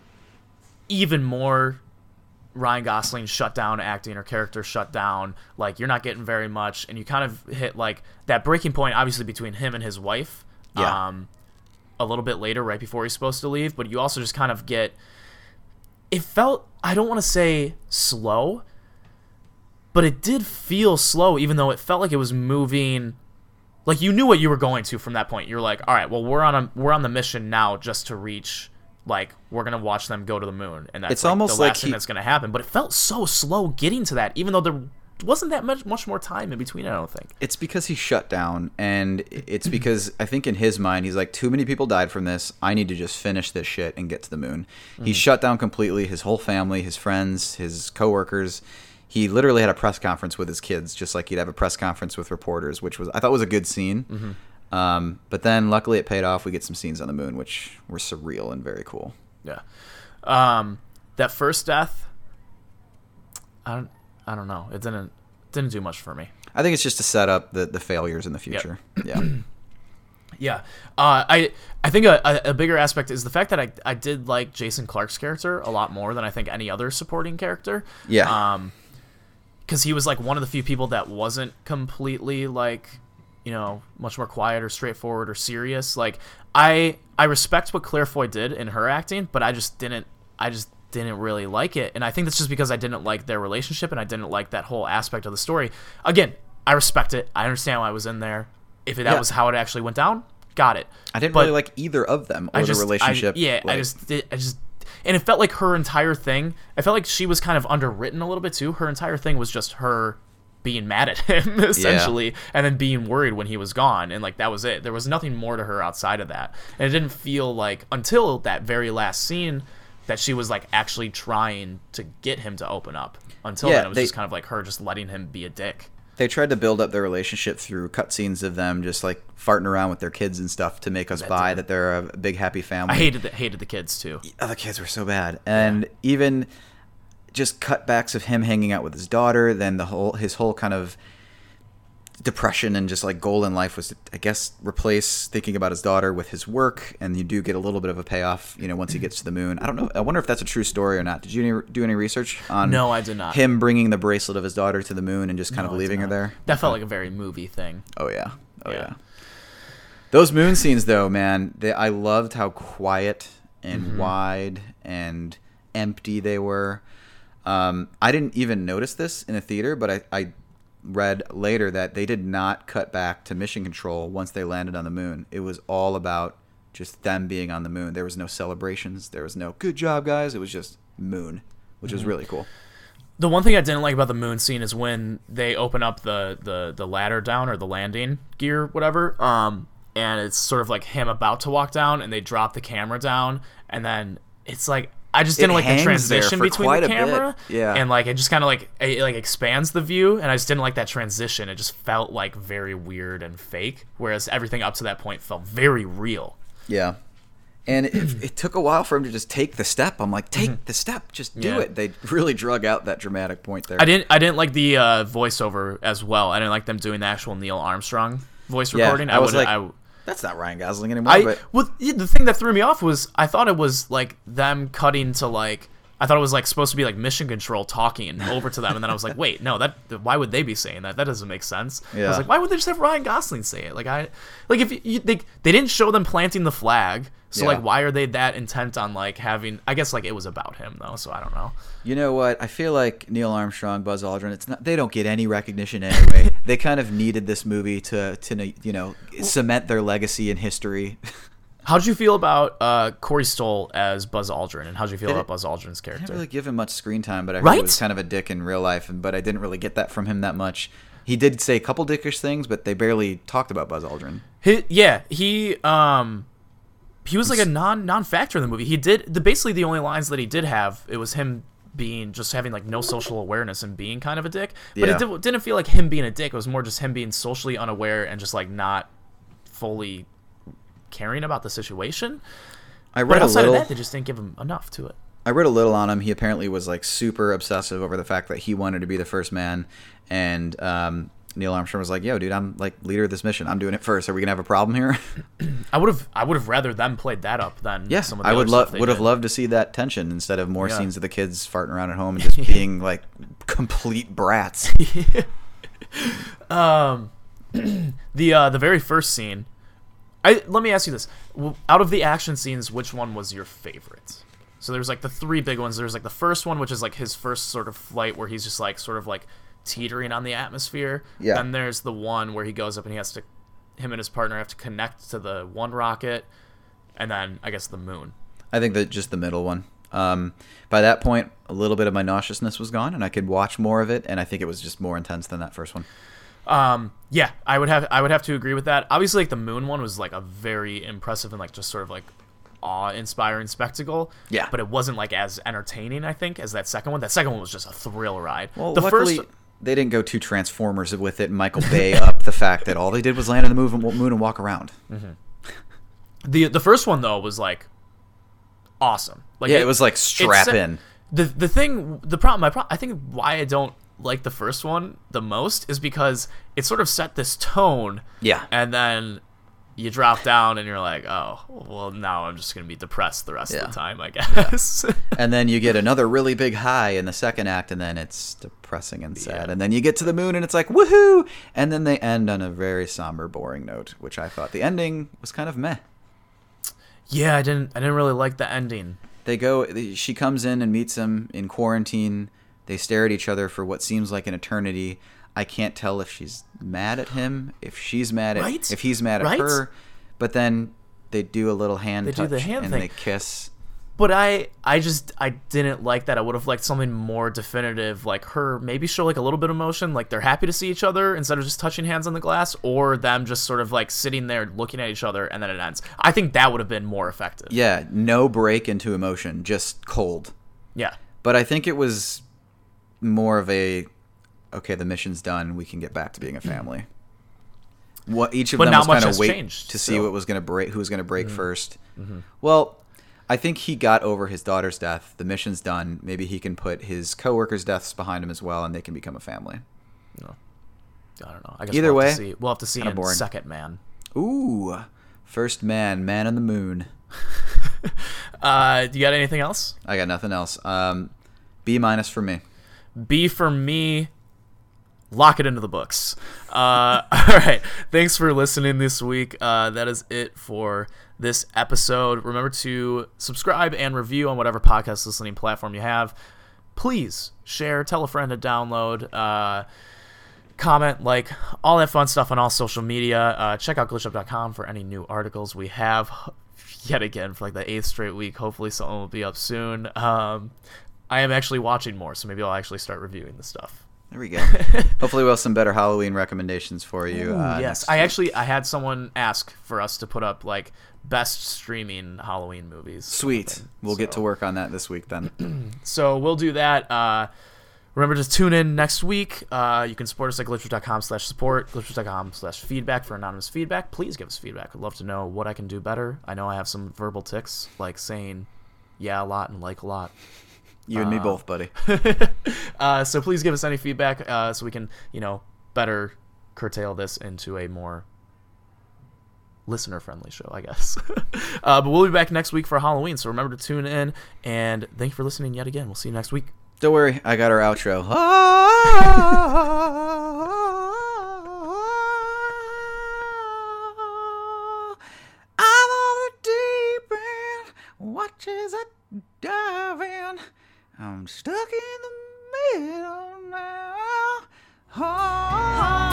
Speaker 1: even more Ryan Gosling shut down acting, or character shut down. Like, you're not getting very much, and you kind of hit like that breaking point, obviously between him and his wife.
Speaker 2: Yeah.
Speaker 1: Um, a little bit later, right before he's supposed to leave, but you also just kind of get. It felt, I don't want to say slow, but it did feel slow, even though it felt like it was moving. Like, you knew what you were going to from that point. You're like, all right, well, we're on a we're on the mission now just to reach. Like, we're gonna watch them go to the moon, and that's
Speaker 2: It's
Speaker 1: like,
Speaker 2: almost
Speaker 1: the
Speaker 2: like
Speaker 1: last thing
Speaker 2: he-
Speaker 1: that's gonna happen. But it felt so slow getting to that, even though there wasn't that much much more time in between. I don't think.
Speaker 2: It's because he shut down, and it's because I think in his mind he's like, too many people died from this. I need to just finish this shit and get to the moon. He shut down completely. His whole family, his friends, his coworkers. He literally had a press conference with his kids, just like he'd have a press conference with reporters, which was I thought was a good scene.
Speaker 1: Mm-hmm.
Speaker 2: Um, but then luckily it paid off. We get some scenes on the moon, which were surreal and very cool.
Speaker 1: Yeah. Um, that first death, I don't, I don't know. It didn't didn't do much for me.
Speaker 2: I think it's just to set up the, the failures in the future. Yep. Yeah.
Speaker 1: Yeah, uh, I I think a, a, a bigger aspect is the fact that I, I did like Jason Clarke's character a lot more than I think any other supporting character.
Speaker 2: Yeah.
Speaker 1: Um, because he was like one of the few people that wasn't completely like, you know, much more quiet or straightforward or serious. Like I I respect what Claire Foy did in her acting, but I just didn't I just didn't really like it, and I think that's just because I didn't like their relationship and I didn't like that whole aspect of the story. Again, I respect it. I understand why I was in there. If that
Speaker 2: Yeah.
Speaker 1: was how it actually went down, got it.
Speaker 2: I didn't
Speaker 1: But
Speaker 2: really like either of them or
Speaker 1: I just,
Speaker 2: the relationship.
Speaker 1: I, yeah,
Speaker 2: like,
Speaker 1: I just, did, I just, and it felt like her entire thing. I felt like she was kind of underwritten a little bit too. Her entire thing was just her being mad at him essentially, yeah. and then being worried when he was gone, and like that was it. There was nothing more to her outside of that, and it didn't feel like until that very last scene that she was like actually trying to get him to open up. Until
Speaker 2: yeah,
Speaker 1: then, it was
Speaker 2: they,
Speaker 1: just kind of like her just letting him be a dick.
Speaker 2: They tried to build up their relationship through cutscenes of them just like farting around with their kids and stuff to make us that buy did. that they're a big happy family.
Speaker 1: I hated the, hated the kids too.
Speaker 2: Oh, the kids were so bad, and yeah. even just cutbacks of him hanging out with his daughter. Then the whole his whole kind of depression and just like goal in life was to, I guess, replace thinking about his daughter with his work, and you do get a little bit of a payoff, you know, once he gets to the moon. I don't know. I wonder if that's a true story or not. Did you any, do any research on?
Speaker 1: No, I did not.
Speaker 2: Him bringing the bracelet of his daughter to the moon and just kind
Speaker 1: no,
Speaker 2: of leaving her there.
Speaker 1: That felt like a very movie thing.
Speaker 2: Oh yeah. Oh yeah.
Speaker 1: yeah.
Speaker 2: Those moon scenes, though, man, they, I loved how quiet and
Speaker 1: mm-hmm.
Speaker 2: wide and empty they were. Um, I didn't even notice this in a theater, but I. I read later that they did not cut back to mission control once they landed on the moon. It was all about just them being on the moon. There was no celebrations. There was no good job, guys. It was just moon, which mm-hmm. was really cool.
Speaker 1: The one thing I didn't like about the moon scene is when they open up the, the, the ladder down, or the landing gear, whatever, um, and it's sort of like him about to walk down, and they drop the camera down, and then it's like, I just didn't
Speaker 2: it
Speaker 1: like the transition between the
Speaker 2: a
Speaker 1: camera,
Speaker 2: bit. Yeah,
Speaker 1: and like it just kind of like it like expands the view, and I just didn't like that transition. It just felt like very weird and fake, whereas everything up to that point felt very real.
Speaker 2: Yeah, and it, it took a while for him to just take the step. I'm like, take
Speaker 1: mm-hmm.
Speaker 2: the step, just do
Speaker 1: yeah.
Speaker 2: it. They really drug out that dramatic point there.
Speaker 1: I didn't I didn't like the uh, voiceover as well. I didn't like them doing the actual Neil Armstrong voice
Speaker 2: yeah,
Speaker 1: recording.
Speaker 2: I, I was like.
Speaker 1: I,
Speaker 2: That's not Ryan Gosling anymore.
Speaker 1: I
Speaker 2: but.
Speaker 1: well, the thing that threw me off was I thought it was like them cutting to like I thought it was like supposed to be like mission control talking over to them, and then I was like, wait, no, that why would they be saying that? That doesn't make sense.
Speaker 2: Yeah.
Speaker 1: I was like, why would they just have Ryan Gosling say it? Like I like if you, they they didn't show them planting the flag, so
Speaker 2: yeah.
Speaker 1: like why are they that intent on like having? I guess like it was about him though, so I don't know.
Speaker 2: You know what? I feel like Neil Armstrong, Buzz Aldrin. It's not. They don't get any recognition anyway. They kind of needed this movie to to you know cement their legacy in history.
Speaker 1: How'd you feel about uh, Corey Stoll as Buzz Aldrin, and how'd you feel
Speaker 2: They
Speaker 1: about Buzz Aldrin's
Speaker 2: I
Speaker 1: character?
Speaker 2: didn't really give him much screen time, but I heard
Speaker 1: Right?
Speaker 2: he was kind of a dick in real life, and but I didn't really get that from him that much. He did say a couple dickish things, but they barely talked about Buzz Aldrin.
Speaker 1: He, yeah, he um, he was like a non non factor in the movie. He did the basically the only lines that he did have. It was him being just having like no social awareness and being kind of a dick. But
Speaker 2: Yeah.
Speaker 1: it did, didn't feel like him being a dick. It was more just him being socially unaware and just like not fully caring about the situation.
Speaker 2: I
Speaker 1: But
Speaker 2: read a
Speaker 1: outside
Speaker 2: little.
Speaker 1: of that, they just didn't give him enough to it.
Speaker 2: I read a little on him. He apparently was like super obsessive over the fact that he wanted to be the first man, and um, Neil Armstrong was like, "Yo, dude, I'm like leader of this mission. I'm doing it first. Are we gonna have a problem here?"
Speaker 1: I would have I would have rather them played that up than
Speaker 2: Yeah,
Speaker 1: some of the
Speaker 2: I
Speaker 1: other
Speaker 2: would
Speaker 1: stuff
Speaker 2: love
Speaker 1: they
Speaker 2: would have
Speaker 1: did.
Speaker 2: loved to see that tension instead of more
Speaker 1: Yeah.
Speaker 2: scenes of the kids farting around at home and just being like complete brats.
Speaker 1: um, the uh, the very first scene. I let me ask you this: W- out of the action scenes, which one was your favorite? So there's like the three big ones. There's like the first one, which is like his first sort of flight, where he's just like sort of like teetering on the atmosphere.
Speaker 2: Yeah.
Speaker 1: Then there's the one where he goes up and he has to, him and his partner have to connect to the one rocket, and then I guess the moon.
Speaker 2: I think that just the middle one. Um, by that point, a little bit of my nauseousness was gone, and I could watch more of it. And I think it was just more intense than that first one.
Speaker 1: Um, yeah, I would have I would have to agree with that. Obviously, like the moon one was like a very impressive and like just sort of like awe-inspiring spectacle.
Speaker 2: Yeah.
Speaker 1: But it wasn't like as entertaining, I think, as that second one. That second one was just a thrill ride.
Speaker 2: Well,
Speaker 1: the
Speaker 2: luckily,
Speaker 1: first
Speaker 2: they didn't go too Transformers with it and Michael Bay up the fact that all they did was land on the moon and, moon and walk around.
Speaker 1: the the first one though was like awesome. Like
Speaker 2: Yeah, it was like strap
Speaker 1: set-
Speaker 2: in.
Speaker 1: The the thing the problem my pro- I think why I don't like the first one the most is because it sort of set this tone.
Speaker 2: Yeah.
Speaker 1: And then you drop down and you're like, oh, well, now I'm just going to be depressed the rest
Speaker 2: Yeah.
Speaker 1: of the time, I guess. Yeah.
Speaker 2: And then you get another really big high in the second act, and then it's depressing and sad.
Speaker 1: Yeah.
Speaker 2: And then you get to the moon, and it's like, woohoo! And then they end on a very somber, boring note, which I thought the ending was kind of meh.
Speaker 1: Yeah, I didn't I didn't really like the ending.
Speaker 2: They go, she comes in and meets him in quarantine. They stare at each other for what seems like an eternity. I can't tell if she's mad at him, if she's mad at,
Speaker 1: Right?
Speaker 2: if he's mad at
Speaker 1: Right?
Speaker 2: her. But then they do a little hand
Speaker 1: They do
Speaker 2: touch
Speaker 1: the hand
Speaker 2: and
Speaker 1: thing.
Speaker 2: they kiss.
Speaker 1: But I I just I didn't like that. I would have liked something more definitive, like her maybe show like a little bit of emotion, like they're happy to see each other instead of just touching hands on the glass, or them just sort of like sitting there looking at each other and then it ends. I think that would have been more effective.
Speaker 2: Yeah, no break into emotion, just cold.
Speaker 1: Yeah.
Speaker 2: But I think it was more of a, okay, the mission's done, we can get back to being a family. What each of
Speaker 1: But
Speaker 2: them
Speaker 1: not
Speaker 2: was
Speaker 1: much
Speaker 2: kind of
Speaker 1: has
Speaker 2: wait
Speaker 1: changed,
Speaker 2: to see
Speaker 1: so.
Speaker 2: what was going to break, who was going to break
Speaker 1: Mm-hmm.
Speaker 2: first. Well, I think he got over his daughter's death. The mission's done. Maybe he can put his coworkers' deaths behind him as well, and they can become a family.
Speaker 1: No. I don't know. I guess
Speaker 2: Either
Speaker 1: we'll
Speaker 2: way,
Speaker 1: have to see. We'll have to see
Speaker 2: kinda
Speaker 1: in
Speaker 2: boring.
Speaker 1: Second Man.
Speaker 2: Ooh, first man, man on the moon.
Speaker 1: Uh, you got anything else?
Speaker 2: I got nothing else. Um, B minus for me.
Speaker 1: B for me. Lock it into the books. Uh, all right. Thanks for listening this week. Uh, that is it for this episode. Remember to subscribe and review on whatever podcast listening platform you have. Please share, tell a friend to download, uh, comment, like, all that fun stuff on all social media. Uh, check out glitch up dot com for any new articles we have. Yet again, for like the eighth straight week. Hopefully something will be up soon. Um, I am actually watching more, so maybe I'll actually start reviewing the stuff.
Speaker 2: There we go. Hopefully we'll have some better Halloween recommendations for you.
Speaker 1: Ooh,
Speaker 2: uh,
Speaker 1: yes,
Speaker 2: next
Speaker 1: I
Speaker 2: week.
Speaker 1: actually I had someone ask for us to put up like best streaming Halloween movies.
Speaker 2: Sweet. We'll get
Speaker 1: So-
Speaker 2: to work on that this week then.
Speaker 1: So we'll do that. Uh, remember to tune in next week. Uh, you can support us at glitchers dot com slash support, glitchers dot com slash feedback for anonymous feedback. Please give us feedback. I'd love to know what I can do better. I know I have some verbal tics, like saying yeah a lot and like a lot.
Speaker 2: You and me
Speaker 1: Uh,
Speaker 2: both, buddy.
Speaker 1: uh, so please give us any feedback uh, so we can, you know, better curtail this into a more listener-friendly show, I guess. uh, but we'll be back next week for Halloween, so remember to tune in, and thank you for listening yet again. We'll see you next week.
Speaker 2: Don't worry, I got our outro. I'm on the deep end, watches it dive in. I'm stuck in the middle now. Oh.